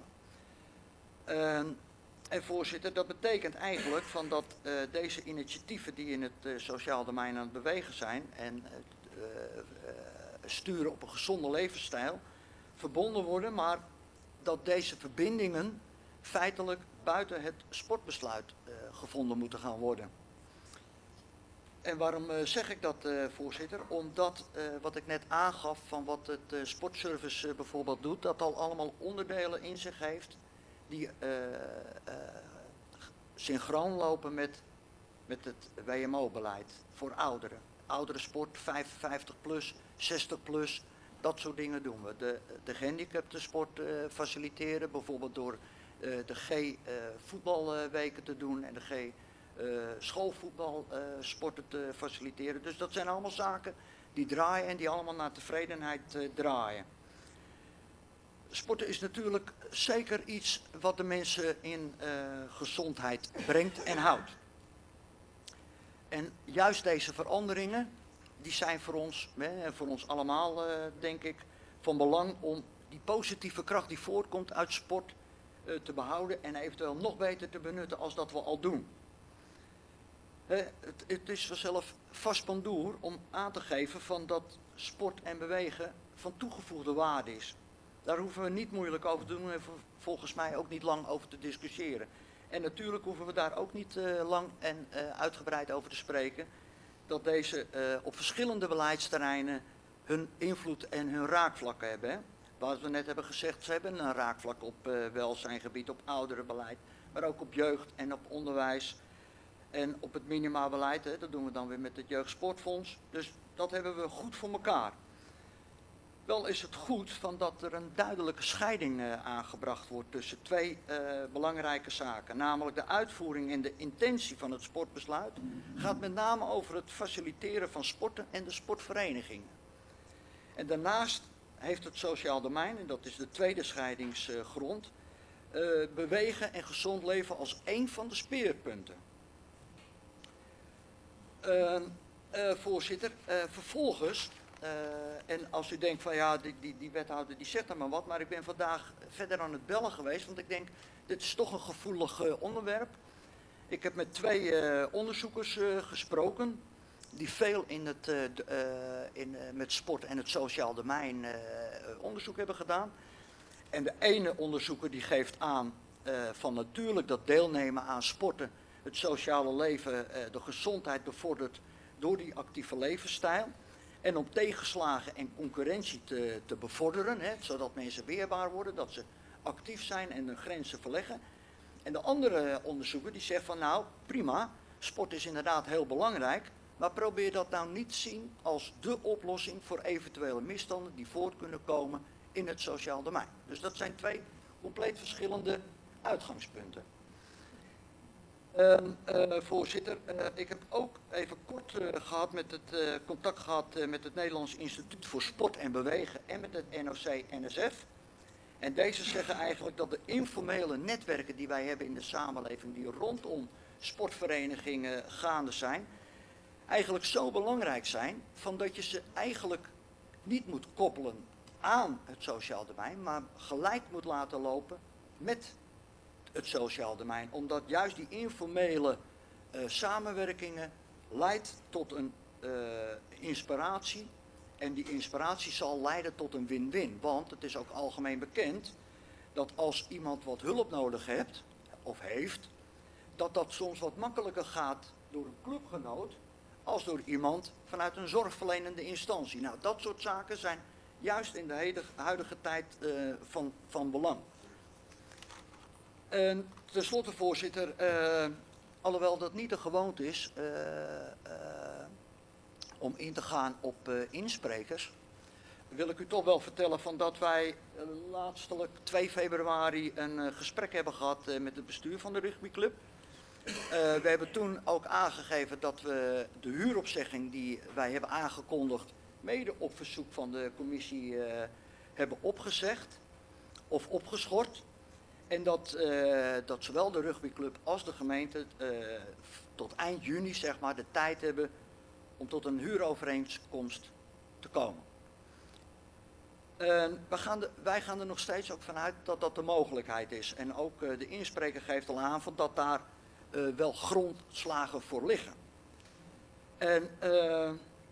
Uh, en voorzitter, dat betekent eigenlijk van dat uh, deze initiatieven die in het uh, sociaal domein aan het bewegen zijn en uh, uh, sturen op een gezonde levensstijl, verbonden worden, maar dat deze verbindingen feitelijk buiten het sportbesluit uh, gevonden moeten gaan worden. En waarom uh, zeg ik dat, uh, voorzitter? Omdat uh, wat ik net aangaf van wat het uh, sportservice uh, bijvoorbeeld doet, dat al allemaal onderdelen in zich heeft die uh, uh, synchroon lopen met, met het W M O-beleid voor ouderen. Ouderensport, vijfenvijftig plus, zestig plus, dat soort dingen doen we. De, de gehandicaptensport uh, faciliteren, bijvoorbeeld door uh, de G-voetbalweken uh, te doen en de G uh, schoolvoetbalsporten uh, te faciliteren. Dus dat zijn allemaal zaken die draaien en die allemaal naar tevredenheid uh, draaien. Sporten is natuurlijk zeker iets wat de mensen in uh, gezondheid brengt en houdt. En juist deze veranderingen, die zijn voor ons, en voor ons allemaal uh, denk ik, van belang om die positieve kracht die voortkomt uit sport uh, te behouden en eventueel nog beter te benutten als dat we al doen. Hè, het, het is vanzelf vast pandoer om aan te geven van dat sport en bewegen van toegevoegde waarde is. Daar hoeven we niet moeilijk over te doen en volgens mij ook niet lang over te discussiëren. En natuurlijk hoeven we daar ook niet uh, lang en uh, uitgebreid over te spreken. Dat deze uh, op verschillende beleidsterreinen hun invloed en hun raakvlakken hebben. Hè? Wat we net hebben gezegd, ze hebben een raakvlak op uh, welzijngebied, op ouderenbeleid, maar ook op jeugd en op onderwijs. En op het minimabeleid, hè, dat doen we dan weer met het Jeugdsportfonds. Dus dat hebben we goed voor elkaar. Wel is het goed van dat er een duidelijke scheiding uh, aangebracht wordt tussen twee uh, belangrijke zaken. Namelijk de uitvoering en de intentie van het sportbesluit gaat met name over het faciliteren van sporten en de sportverenigingen. En daarnaast heeft het sociaal domein, en dat is de tweede scheidingsgrond, uh, bewegen en gezond leven als één van de speerpunten. Uh, uh, voorzitter, uh, vervolgens, uh, en als u denkt van ja, die, die, die wethouder die zegt er maar wat, maar ik ben vandaag verder aan het bellen geweest, want ik denk, dit is toch een gevoelig uh, onderwerp. Ik heb met twee uh, onderzoekers uh, gesproken, die veel in het, uh, d, uh, in, uh, met sport en het sociaal domein uh, onderzoek hebben gedaan. En de ene onderzoeker die geeft aan uh, van natuurlijk dat deelnemen aan sporten het sociale leven, de gezondheid bevordert door die actieve levensstijl. En om tegenslagen en concurrentie te, te bevorderen, hè, zodat mensen weerbaar worden, dat ze actief zijn en hun grenzen verleggen. En de andere onderzoeker die zegt van nou prima, sport is inderdaad heel belangrijk, maar probeer dat nou niet te zien als de oplossing voor eventuele misstanden die voort kunnen komen in het sociaal domein. Dus dat zijn twee compleet verschillende uitgangspunten. Uh, uh, voorzitter, uh, ik heb ook even kort uh, gehad met het, uh, contact gehad uh, met het Nederlands Instituut voor Sport en Bewegen en met het N O C N S F. En deze zeggen eigenlijk dat de informele netwerken die wij hebben in de samenleving, die rondom sportverenigingen gaande zijn, eigenlijk zo belangrijk zijn, van dat je ze eigenlijk niet moet koppelen aan het sociaal domein, maar gelijk moet laten lopen met het sociaal domein, omdat juist die informele uh, samenwerkingen leidt tot een uh, inspiratie en die inspiratie zal leiden tot een win-win, want het is ook algemeen bekend dat als iemand wat hulp nodig hebt of heeft, dat dat soms wat makkelijker gaat door een clubgenoot als door iemand vanuit een zorgverlenende instantie. Nou, dat soort zaken zijn juist in de huidige tijd uh, van, van belang. En tenslotte, voorzitter, uh, alhoewel dat niet de gewoonte is uh, uh, om in te gaan op uh, insprekers, wil ik u toch wel vertellen van dat wij uh, laatstelijk twee februari een uh, gesprek hebben gehad uh, met het bestuur van de rugbyclub. Uh, we hebben toen ook aangegeven dat we de huuropzegging die wij hebben aangekondigd, mede op verzoek van de commissie, uh, hebben opgezegd of opgeschort. En dat, uh, dat zowel de rugbyclub als de gemeente uh, tot eind juni zeg maar, de tijd hebben om tot een huurovereenkomst te komen. Uh, we gaan de, wij gaan er nog steeds ook vanuit dat dat de mogelijkheid is. En ook uh, de inspreker geeft al aan van dat daar uh, wel grondslagen voor liggen. En, uh,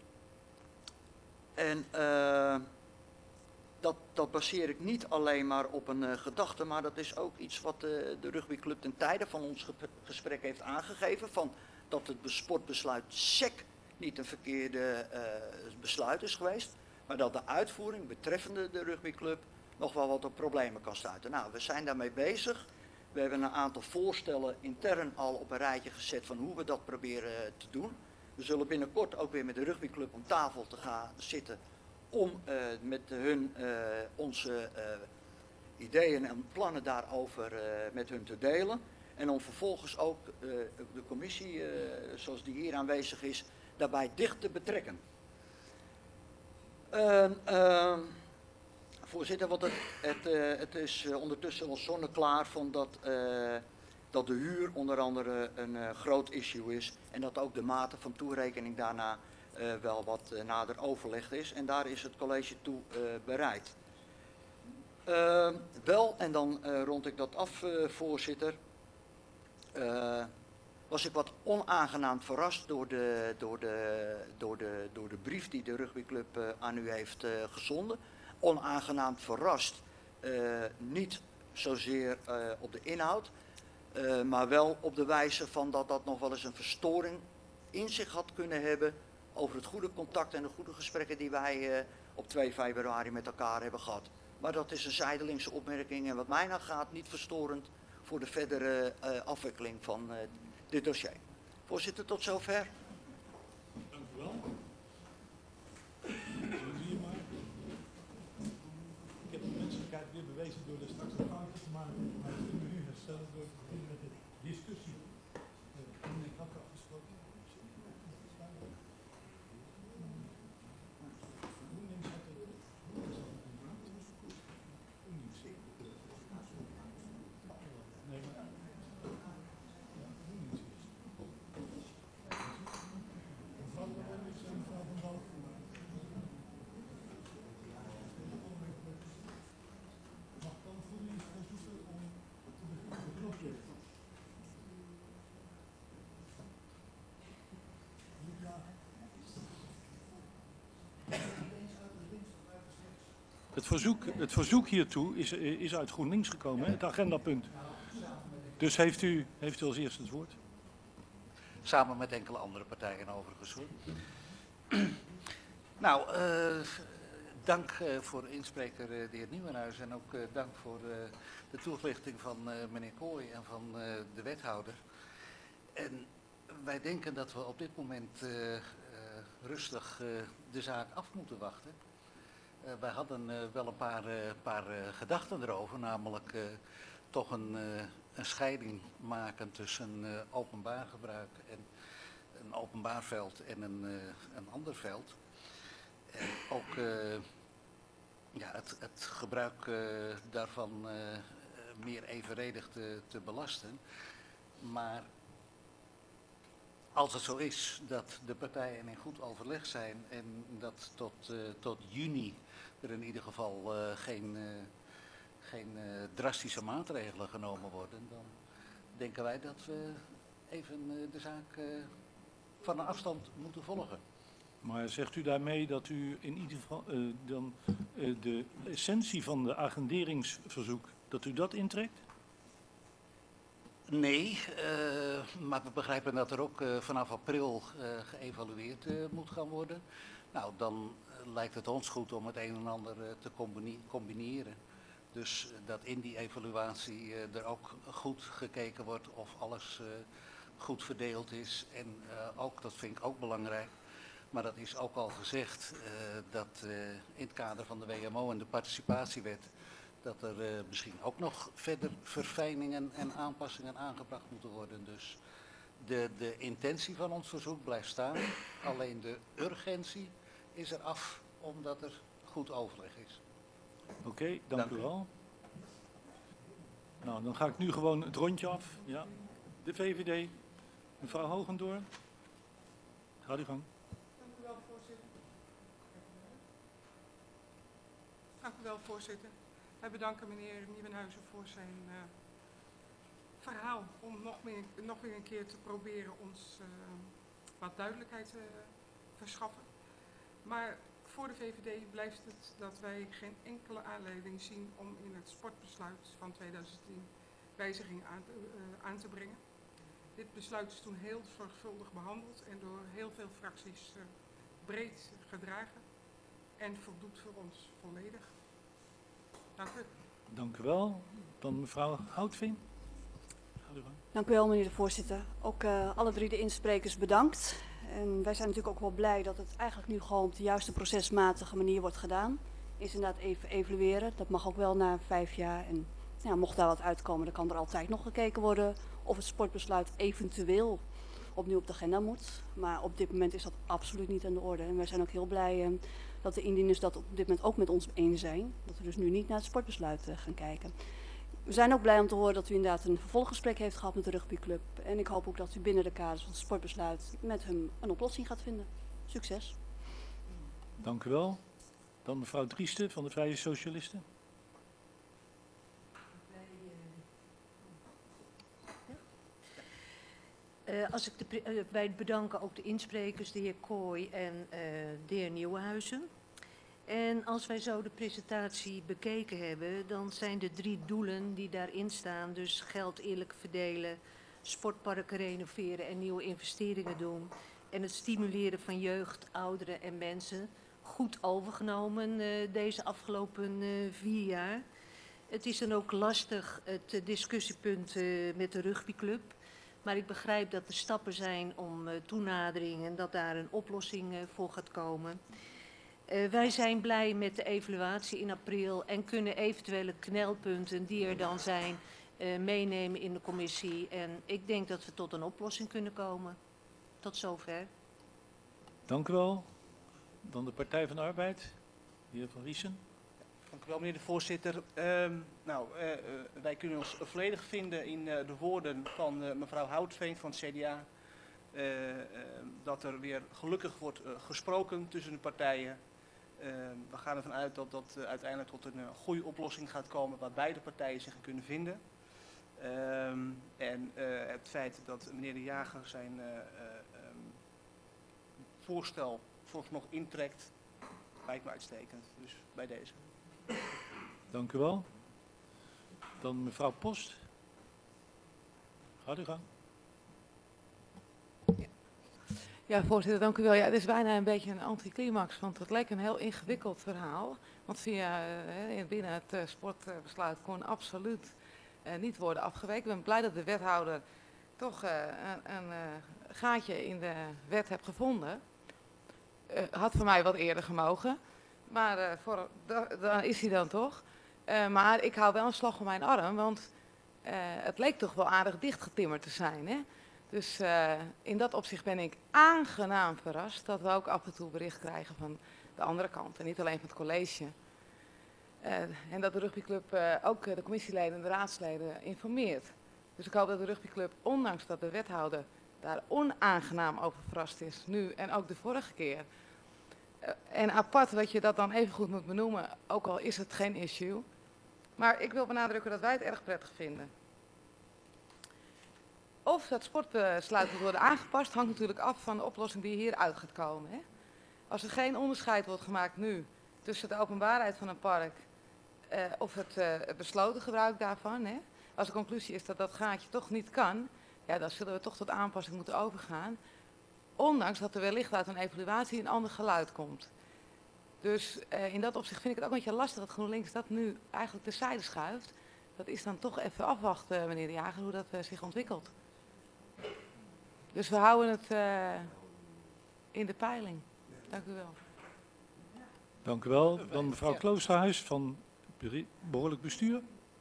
en uh, Dat, dat baseer ik niet alleen maar op een uh, gedachte, maar dat is ook iets wat uh, de rugbyclub ten tijde van ons ge gesprek heeft aangegeven. Van dat het sportbesluit S E C niet een verkeerde uh, besluit is geweest, maar dat de uitvoering betreffende de rugbyclub nog wel wat op problemen kan stuiten. Nou, we zijn daarmee bezig. We hebben een aantal voorstellen intern al op een rijtje gezet van hoe we dat proberen te doen. We zullen binnenkort ook weer met de rugbyclub om tafel te gaan zitten om uh, met hun uh, onze uh, ideeën en plannen daarover uh, met hun te delen. En om vervolgens ook uh, de commissie, uh, zoals die hier aanwezig is, daarbij dicht te betrekken. Uh, uh, voorzitter, want het, het, uh, het is uh, ondertussen wel zonneklaar van dat, uh, dat de huur onder andere een uh, groot issue is. En dat ook de mate van toerekening daarna Uh, wel wat uh, nader overlegd is en daar is het college toe uh, bereid. Uh, wel, en dan uh, rond ik dat af, uh, voorzitter, uh, was ik wat onaangenaam verrast door de, door de, door de, door de brief die de rugbyclub uh, aan u heeft uh, gezonden. Onaangenaam verrast, uh, niet zozeer uh, op de inhoud, uh, maar wel op de wijze van dat dat nog wel eens een verstoring in zich had kunnen hebben over het goede contact en de goede gesprekken die wij uh, op twee februari met elkaar hebben gehad. Maar dat is een zijdelingse opmerking en wat mij nou gaat niet verstorend voor de verdere uh, afwikkeling van uh, dit dossier. Voorzitter, tot zover. Dank u wel. Ik heb de menselijkheid weer bewezen door er straks een foutje te maken, maar ik vind nu herstellen door te beginnen met de discussie. Uh, ik had afgesproken. Het verzoek, het verzoek hiertoe is, is uit GroenLinks gekomen, hè, het agendapunt. Dus heeft u, heeft u als eerste het woord. Samen met enkele andere partijen overigens hoor. Nou, uh, dank uh, voor de inspreker uh, de heer Nieuwenhuis en ook uh, dank voor uh, de toelichting van uh, meneer Kooi en van uh, de wethouder. En wij denken dat we op dit moment uh, uh, rustig uh, de zaak af moeten wachten. Uh, wij hadden uh, wel een paar, uh, paar uh, gedachten erover, namelijk uh, toch een, uh, een scheiding maken tussen uh, openbaar gebruik en een openbaar veld en een, uh, een ander veld. En ook uh, ja, het, het gebruik uh, daarvan uh, meer evenredig te, te belasten. Maar als het zo is dat de partijen in goed overleg zijn en dat tot, uh, tot juni er in ieder geval uh, geen, uh, geen uh, drastische maatregelen genomen worden, dan denken wij dat we even uh, de zaak uh, van een afstand moeten volgen. Maar zegt u daarmee dat u in ieder geval uh, dan uh, de essentie van de agenderingsverzoek, dat u dat intrekt? Nee, uh, maar we begrijpen dat er ook uh, vanaf april uh, geëvalueerd uh, moet gaan worden. Nou, dan uh, lijkt het ons goed om het een en ander uh, te combine combineren. Dus uh, dat in die evaluatie uh, er ook goed gekeken wordt of alles uh, goed verdeeld is. En uh, ook, dat vind ik ook belangrijk, maar dat is ook al gezegd, uh, dat uh, in het kader van de W M O en de participatiewet dat er uh, misschien ook nog verder verfijningen en aanpassingen aangebracht moeten worden. Dus de, de intentie van ons verzoek blijft staan, alleen de urgentie is er af omdat er goed overleg is. Oké, okay, dank, dank u wel. Nou, dan ga ik nu gewoon het rondje af. Ja. De V V D, mevrouw Hogendoorn. Ga uw gang. Dank u wel, voorzitter. Dank u wel, voorzitter. Wij bedanken meneer Nieuwenhuizen voor zijn uh, verhaal om nog, meer, nog weer een keer te proberen ons uh, wat duidelijkheid te uh, verschaffen. Maar voor de V V D blijft het dat wij geen enkele aanleiding zien om in het sportbesluit van tweeduizend tien wijzigingen aan, uh, aan te brengen. Dit besluit is toen heel zorgvuldig behandeld en door heel veel fracties uh, breed gedragen en voldoet voor ons volledig. Dank u. Dank u wel. Dan mevrouw Houtveen. Dank u wel, meneer de voorzitter. Ook uh, alle drie de insprekers bedankt. En wij zijn natuurlijk ook wel blij dat het eigenlijk nu gewoon op de juiste procesmatige manier wordt gedaan. Is inderdaad even evalueren. Dat mag ook wel na vijf jaar. En ja, mocht daar wat uitkomen, dan kan er altijd nog gekeken worden of het sportbesluit eventueel opnieuw op de agenda moet. Maar op dit moment is dat absoluut niet aan de orde. En wij zijn ook heel blij uh, dat de indieners dat op dit moment ook met ons eens zijn. Dat we dus nu niet naar het sportbesluit uh, gaan kijken. We zijn ook blij om te horen dat u inderdaad een vervolggesprek heeft gehad met de rugbyclub. En ik hoop ook dat u binnen de kaders van het sportbesluit met hem een oplossing gaat vinden. Succes. Dank u wel. Dan mevrouw Drieste van de Vrije Socialisten. Uh, Uh, als ik de, uh, wij bedanken ook de insprekers, de heer Kooi en uh, de heer Nieuwenhuizen. En als wij zo de presentatie bekeken hebben, dan zijn de drie doelen die daarin staan, dus geld eerlijk verdelen, sportparken renoveren en nieuwe investeringen doen en het stimuleren van jeugd, ouderen en mensen, goed overgenomen uh, deze afgelopen uh, vier jaar. Het is dan ook lastig, het uh, discussiepunt uh, met de rugbyclub. Maar ik begrijp dat er stappen zijn om uh, toenadering en dat daar een oplossing uh, voor gaat komen. Uh, wij zijn blij met de evaluatie in april en kunnen eventuele knelpunten die er dan zijn uh, meenemen in de commissie. En ik denk dat we tot een oplossing kunnen komen. Tot zover. Dank u wel. Dan de Partij van de Arbeid, de heer Van Riesen. Dank u wel, meneer de voorzitter. Uh, nou, uh, uh, wij kunnen ons volledig vinden in uh, de woorden van uh, mevrouw Houtveen van het C D A. Uh, uh, dat er weer gelukkig wordt uh, gesproken tussen de partijen. Uh, we gaan ervan uit dat dat uh, uiteindelijk tot een uh, goede oplossing gaat komen waar beide partijen zich in kunnen vinden. Uh, en uh, het feit dat meneer De Jager zijn uh, uh, um, voorstel vooralsnog intrekt, lijkt me uitstekend. Dus bij deze. Dank u wel. Dan mevrouw Post. Gaat u gang. Ja. ja, voorzitter, dank u wel. Ja, het is bijna een beetje een anticlimax, want het lijkt een heel ingewikkeld verhaal. Want via, uh, binnen het uh, sportbesluit kon absoluut uh, niet worden afgeweken. Ik ben blij dat de wethouder toch uh, een, een uh, gaatje in de wet heeft gevonden. Uh, had voor mij wat eerder gemogen. Maar uh, voor, da, daar is hij dan toch. Uh, maar ik hou wel een slag om mijn arm, want uh, het leek toch wel aardig dichtgetimmerd te zijn. Hè? Dus uh, in dat opzicht ben ik aangenaam verrast dat we ook af en toe bericht krijgen van de andere kant. En niet alleen van het college. Uh, en dat de rugbyclub uh, ook de commissieleden en de raadsleden informeert. Dus ik hoop dat de rugbyclub, ondanks dat de wethouder daar onaangenaam over verrast is, nu en ook de vorige keer. En apart dat je dat dan even goed moet benoemen, ook al is het geen issue. Maar ik wil benadrukken dat wij het erg prettig vinden. Of dat sportbesluit moet worden aangepast, hangt natuurlijk af van de oplossing die hieruit gaat komen. Hè? Als er geen onderscheid wordt gemaakt nu tussen de openbaarheid van een park uh, of het, uh, het besloten gebruik daarvan. Hè? Als de conclusie is dat dat gaatje toch niet kan, ja, dan zullen we toch tot aanpassing moeten overgaan. Ondanks dat er wellicht uit een evaluatie een ander geluid komt. Dus uh, in dat opzicht vind ik het ook een beetje lastig dat GroenLinks dat nu eigenlijk terzijde schuift. Dat is dan toch even afwachten, meneer De Jager, hoe dat uh, zich ontwikkelt. Dus we houden het uh, in de peiling. Dank u wel. Dank u wel. Dan mevrouw Kloosterhuis van Behoorlijk Bestuur.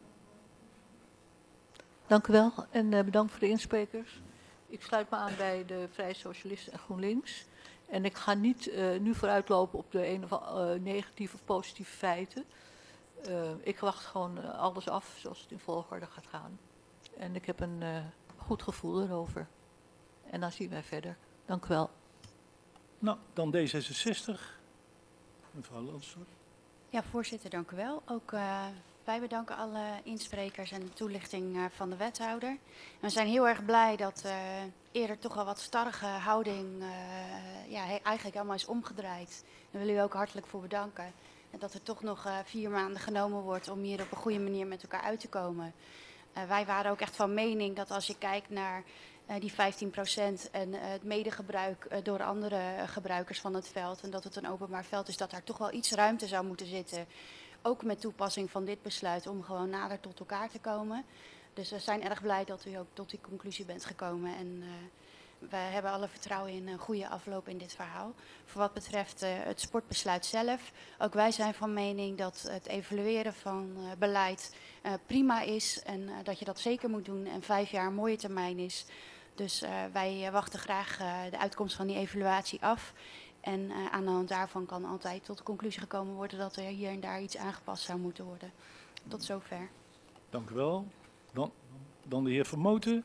Dank u wel en uh, bedankt voor de insprekers. Ik sluit me aan bij de Vrije Socialisten en GroenLinks. En ik ga niet uh, nu vooruitlopen op de een of uh, negatieve of positieve feiten. Uh, ik wacht gewoon uh, alles af zoals het in volgorde gaat gaan. En ik heb een uh, goed gevoel erover. En dan zien wij verder. Dank u wel. Nou, dan D zesenzestig. Mevrouw Lansdorp. Ja, voorzitter, dank u wel. Ook uh, wij bedanken alle insprekers en de toelichting uh, van de wethouder. En we zijn heel erg blij dat uh, eerder toch wel wat starrige houding uh, ja, eigenlijk allemaal is omgedraaid. Daar willen we u ook hartelijk voor bedanken. En dat er toch nog uh, vier maanden genomen wordt om hier op een goede manier met elkaar uit te komen. Uh, wij waren ook echt van mening dat als je kijkt naar uh, die vijftien procent en uh, het medegebruik uh, door andere uh, gebruikers van het veld en dat het een openbaar veld is, dat daar toch wel iets ruimte zou moeten zitten. Ook met toepassing van dit besluit om gewoon nader tot elkaar te komen. Dus we zijn erg blij dat u ook tot die conclusie bent gekomen. En uh, we hebben alle vertrouwen in een goede afloop in dit verhaal. Voor wat betreft uh, het sportbesluit zelf. Ook wij zijn van mening dat het evalueren van uh, beleid uh, prima is. En uh, dat je dat zeker moet doen. En vijf jaar een mooie termijn is. Dus uh, wij uh, wachten graag uh, de uitkomst van die evaluatie af. En uh, aan de hand daarvan kan altijd tot de conclusie gekomen worden dat er hier en daar iets aangepast zou moeten worden. Tot zover. Dank u wel. Dan, dan de heer Vermoten.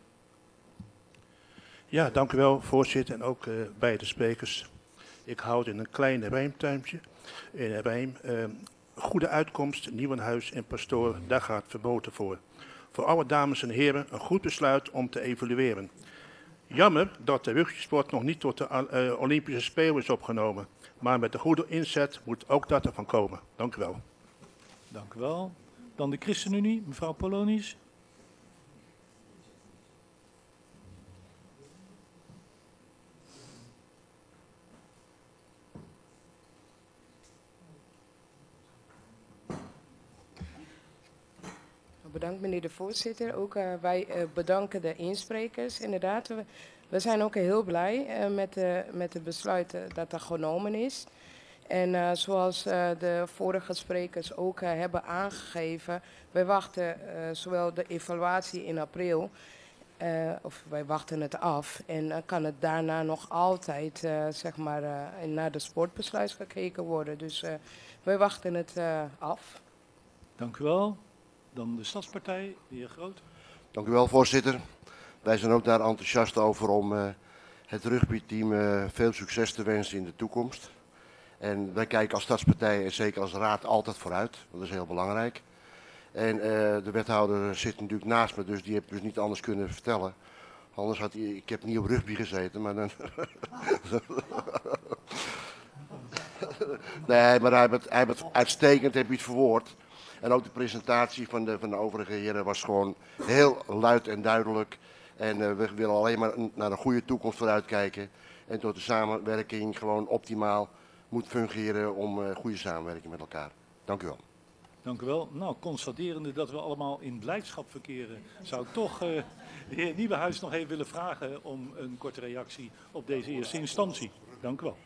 Ja, dank u wel, voorzitter, en ook uh, beide sprekers. Ik houd in een klein rijmtuintje. In een rijm. Uh, goede uitkomst, Nieuwenhuis en Pastoor, daar gaat verboden voor. Voor alle dames en heren een goed besluit om te evalueren. Jammer dat de rugbysport nog niet tot de uh, Olympische Spelen is opgenomen. Maar met de goede inzet moet ook dat ervan komen. Dank u wel. Dank u wel. Dan de ChristenUnie, mevrouw Polonies. Bedankt meneer de voorzitter. Ook uh, wij uh, bedanken de insprekers. Inderdaad, we, we zijn ook heel blij uh, met, de, met de besluit dat er genomen is. En uh, zoals uh, de vorige sprekers ook uh, hebben aangegeven, wij wachten uh, zowel de evaluatie in april, uh, of wij wachten het af. En uh, kan het daarna nog altijd uh, zeg maar, uh, naar de sportbesluit gekeken worden. Dus uh, wij wachten het uh, af. Dank u wel. Dan de Stadspartij, de heer Groot. Dank u wel, voorzitter. Wij zijn ook daar enthousiast over om uh, het rugbyteam uh, veel succes te wensen in de toekomst. En wij kijken als Stadspartij en zeker als raad altijd vooruit. Dat is heel belangrijk. En uh, de wethouder zit natuurlijk naast me, dus die heeft dus niet anders kunnen vertellen. Anders had hij, ik heb niet op rugby gezeten, maar dan... nee, maar hij heeft het, hij heeft het uitstekend heb je het verwoord. En ook de presentatie van de, van de overige heren was gewoon heel luid en duidelijk. En uh, we willen alleen maar naar een goede toekomst vooruitkijken. En tot de samenwerking gewoon optimaal moet fungeren om uh, goede samenwerking met elkaar. Dank u wel. Dank u wel. Nou, constaterende dat we allemaal in blijdschap verkeren, zou ik toch uh, de heer Nieuwenhuis nog even willen vragen om een korte reactie op deze eerste instantie. Dank u wel.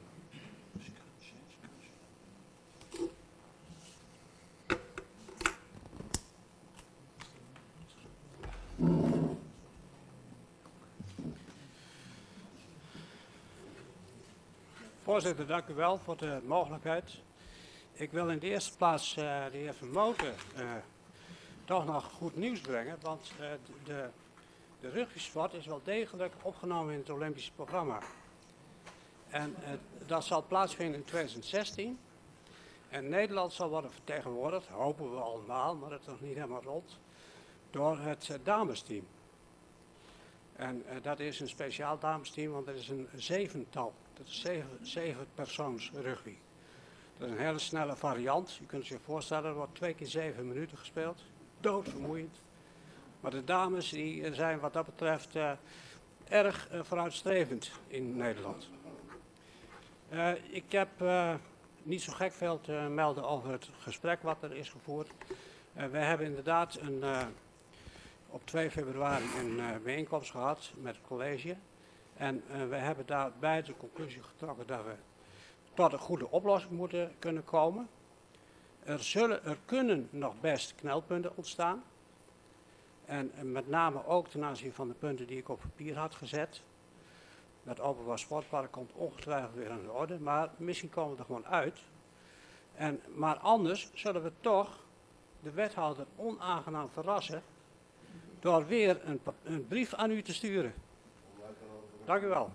Voorzitter, dank u wel voor de mogelijkheid. Ik wil in de eerste plaats uh, de heer Vermogen uh, toch nog goed nieuws brengen, want uh, de, de rugbysport is wel degelijk opgenomen in het Olympische programma. En uh, dat zal plaatsvinden in tweeduizend zestien. En Nederland zal worden vertegenwoordigd, hopen we allemaal, maar het is nog niet helemaal rond, door het uh, damesteam. En uh, dat is een speciaal damesteam, want het is een zevental. Dat is zeven, zeven persoons rugby. Dat is een hele snelle variant. Je kunt je voorstellen, er wordt twee keer zeven minuten gespeeld. Doodvermoeiend. Maar de dames die zijn wat dat betreft uh, erg uh, vooruitstrevend in Nederland. Uh, ik heb uh, niet zo gek veel te melden over het gesprek wat er is gevoerd. Uh, we hebben inderdaad een, uh, op twee februari een uh, bijeenkomst gehad met het college. En uh, we hebben daarbij de conclusie getrokken dat we tot een goede oplossing moeten kunnen komen. Er, zullen, er kunnen nog best knelpunten ontstaan. En, en met name ook ten aanzien van de punten die ik op papier had gezet. Dat openbaar sportpark komt ongetwijfeld weer aan de orde, maar misschien komen we er gewoon uit. En, maar anders zullen we toch de wethouder onaangenaam verrassen door weer een, een brief aan u te sturen. Dank u wel.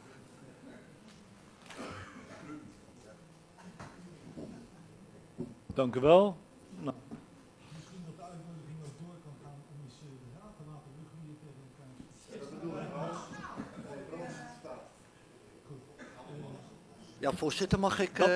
Dank u wel. Nou. Misschien dat de uitnodiging ook door kan gaan om eens de raad te laten rugby tegen elkaar. Ja, voorzitter, mag ik... Uh...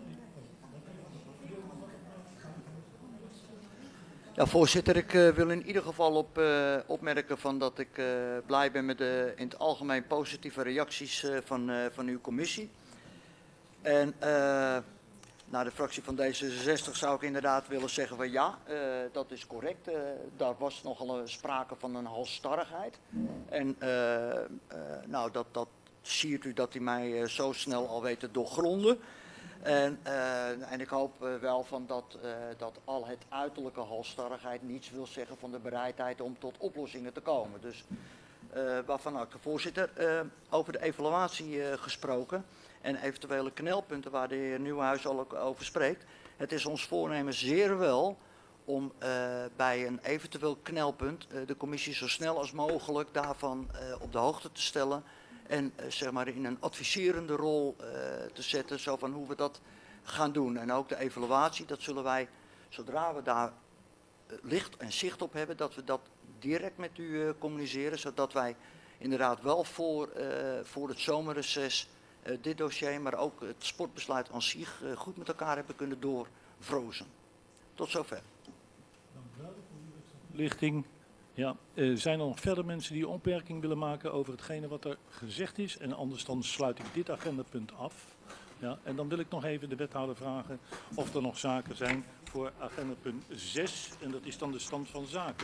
Ja, voorzitter, ik uh, wil in ieder geval op, uh, opmerken van dat ik uh, blij ben met de in het algemeen positieve reacties uh, van, uh, van uw commissie. En uh, naar de fractie van D zesenzestig zou ik inderdaad willen zeggen van ja, uh, dat is correct. Uh, daar was nogal een sprake van een halsstarrigheid. En uh, uh, nou, dat, dat siert u dat u mij uh, zo snel al weet te doorgronden. En, uh, en ik hoop uh, wel van dat, uh, dat al het uiterlijke halsstarrigheid niets wil zeggen van de bereidheid om tot oplossingen te komen. Dus uh, waarvan ook de voorzitter uh, over de evaluatie uh, gesproken en eventuele knelpunten waar de heer Nieuwenhuis al over spreekt. Het is ons voornemen zeer wel om uh, bij een eventueel knelpunt uh, de commissie zo snel als mogelijk daarvan uh, op de hoogte te stellen. En uh, zeg maar in een adviserende rol uh, te zetten, zo van hoe we dat gaan doen. En ook de evaluatie, dat zullen wij, zodra we daar uh, licht en zicht op hebben, dat we dat direct met u uh, communiceren. Zodat wij inderdaad wel voor, uh, voor het zomerreces uh, dit dossier, maar ook het sportbesluit aan zich uh, goed met elkaar hebben kunnen doorvrozen. Tot zover. Lichting. Ja, uh, zijn er nog verder mensen die opmerking willen maken over hetgene wat er gezegd is? En anders dan sluit ik dit agendapunt af. Ja, en dan wil ik nog even de wethouder vragen of er nog zaken zijn voor agendapunt zes. En dat is dan de stand van zaken.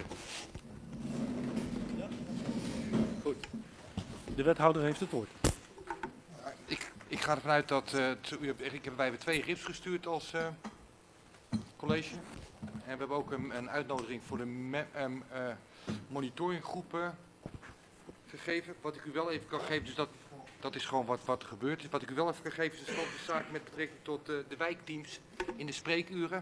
Ja? Goed. De wethouder heeft het woord. Ik, ik ga ervan uit dat, uh, u hebt, ik heb, wij hebben twee rips gestuurd als uh, college. En we hebben ook een, een uitnodiging voor de me, um, uh, monitoringgroepen gegeven. Wat ik u wel even kan geven, dus dat, dat is gewoon wat, wat er gebeurt. Wat ik u wel even kan geven is de stand van zaken met betrekking tot uh, de wijkteams in de spreekuren.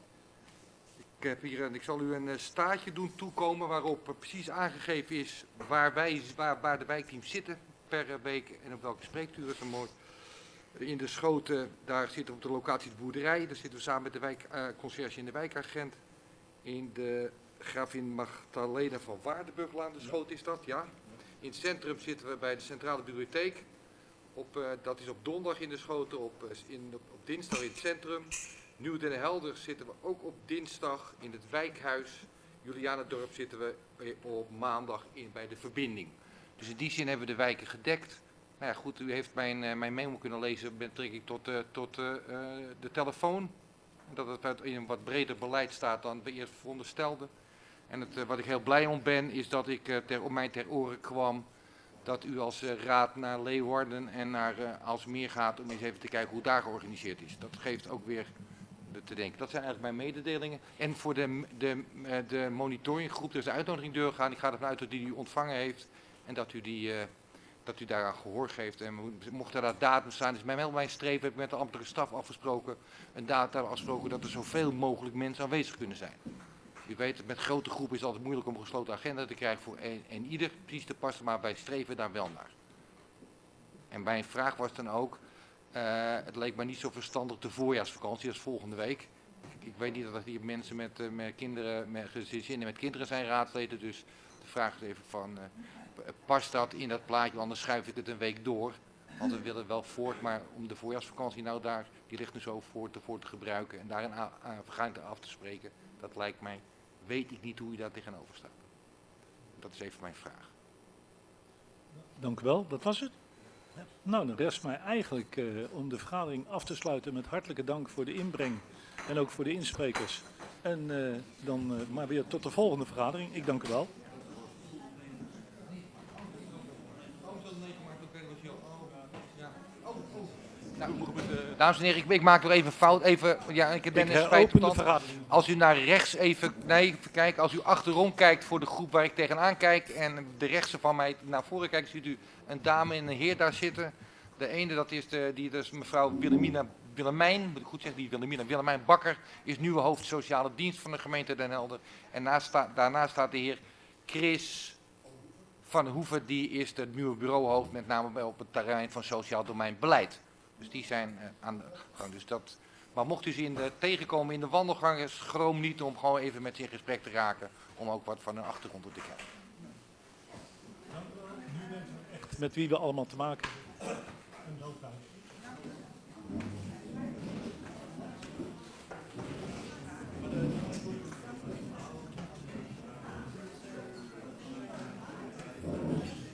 Ik, heb hier, een, ik zal u een staartje doen toekomen waarop precies aangegeven is waar, wij, waar, waar de wijkteams zitten per week en op welke spreekuren ze mooi. In de Schoten, daar zitten we op de locatie de boerderij. Daar zitten we samen met de wijkconcierge uh, en de wijkagent. In de Gravin Magdalena van Waardenburglaan, de Schoten is dat, ja. In het centrum zitten we bij de Centrale Bibliotheek. Op, uh, dat is op donderdag in de Schoten, op, uh, in, op, op dinsdag in het centrum. Nieuw Den Helder zitten we ook op dinsdag in het wijkhuis. Julianendorp zitten we op maandag in, bij de verbinding. Dus in die zin hebben we de wijken gedekt. Nou ja, goed, u heeft mijn, uh, mijn memo kunnen lezen met betrekking tot, uh, tot uh, uh, de telefoon. Dat het uit in een wat breder beleid staat dan we eerst veronderstelden. En het, uh, wat ik heel blij om ben, is dat ik uh, ter, op mij ter oren kwam dat u als uh, raad naar Leeuwarden en naar uh, Aalsmeer gaat om eens even te kijken hoe daar georganiseerd is. Dat geeft ook weer de, te denken. Dat zijn eigenlijk mijn mededelingen. En voor de, de, uh, de monitoringgroep, dus de uitnodiging doorgaan. Ik ga ervan uit dat u die ontvangen heeft en dat u die... Uh, dat u daaraan gehoor geeft. En mocht er daar datum staan, is mijn, mijn streven, heb ik met de ambtelijke staf afgesproken, een datum afgesproken dat er zoveel mogelijk mensen aanwezig kunnen zijn. U weet, met grote groepen is het altijd moeilijk om een gesloten agenda te krijgen voor een, en ieder precies te passen, maar wij streven daar wel naar. En mijn vraag was dan ook, uh, het leek me niet zo verstandig de voorjaarsvakantie, dat is volgende week. Ik, ik weet niet dat er hier mensen met, uh, met kinderen, met gezinnen met kinderen zijn raadsleden, dus de vraag is even van... Uh, past dat in dat plaatje, anders schuif ik het een week door. Want we willen wel voort, maar om de voorjaarsvakantie nou daar, die ligt nu zo voor te, voor te gebruiken en daar een a- a- vergadering af te spreken, dat lijkt mij, weet ik niet hoe u daar tegenover staat. Dat is even mijn vraag. Dank u wel, dat was het. Nou, dan rest mij eigenlijk uh, om de vergadering af te sluiten met hartelijke dank voor de inbreng en ook voor de insprekers. En uh, dan uh, maar weer tot de volgende vergadering. Ik dank u wel. Nou, dames en heren, ik, ik maak er even een fout. Even, ja, ik ben er spijt van. Als u naar rechts even, nee, even kijken. Als u achterom kijkt voor de groep waar ik tegenaan kijk en de rechtse van mij naar voren kijkt, ziet u een dame en een heer daar zitten. De ene, dat is, de, die, dat is mevrouw Willemina Willemijn, moet ik goed zeggen, die Willemina Willemijn Bakker, is nieuwe hoofd sociale dienst van de gemeente Den Helder. En naast sta, daarnaast staat de heer Chris van Hoeven, die is de nieuwe bureauhoofd, met name op het terrein van sociaal domein beleid. Dus die zijn uh, aan de gang. Dus dat, maar mocht u ze in de, tegenkomen in de wandelgangen, schroom niet om gewoon even met ze in gesprek te raken. Om ook wat van hun achtergrond te krijgen. Met wie we allemaal te maken hebben.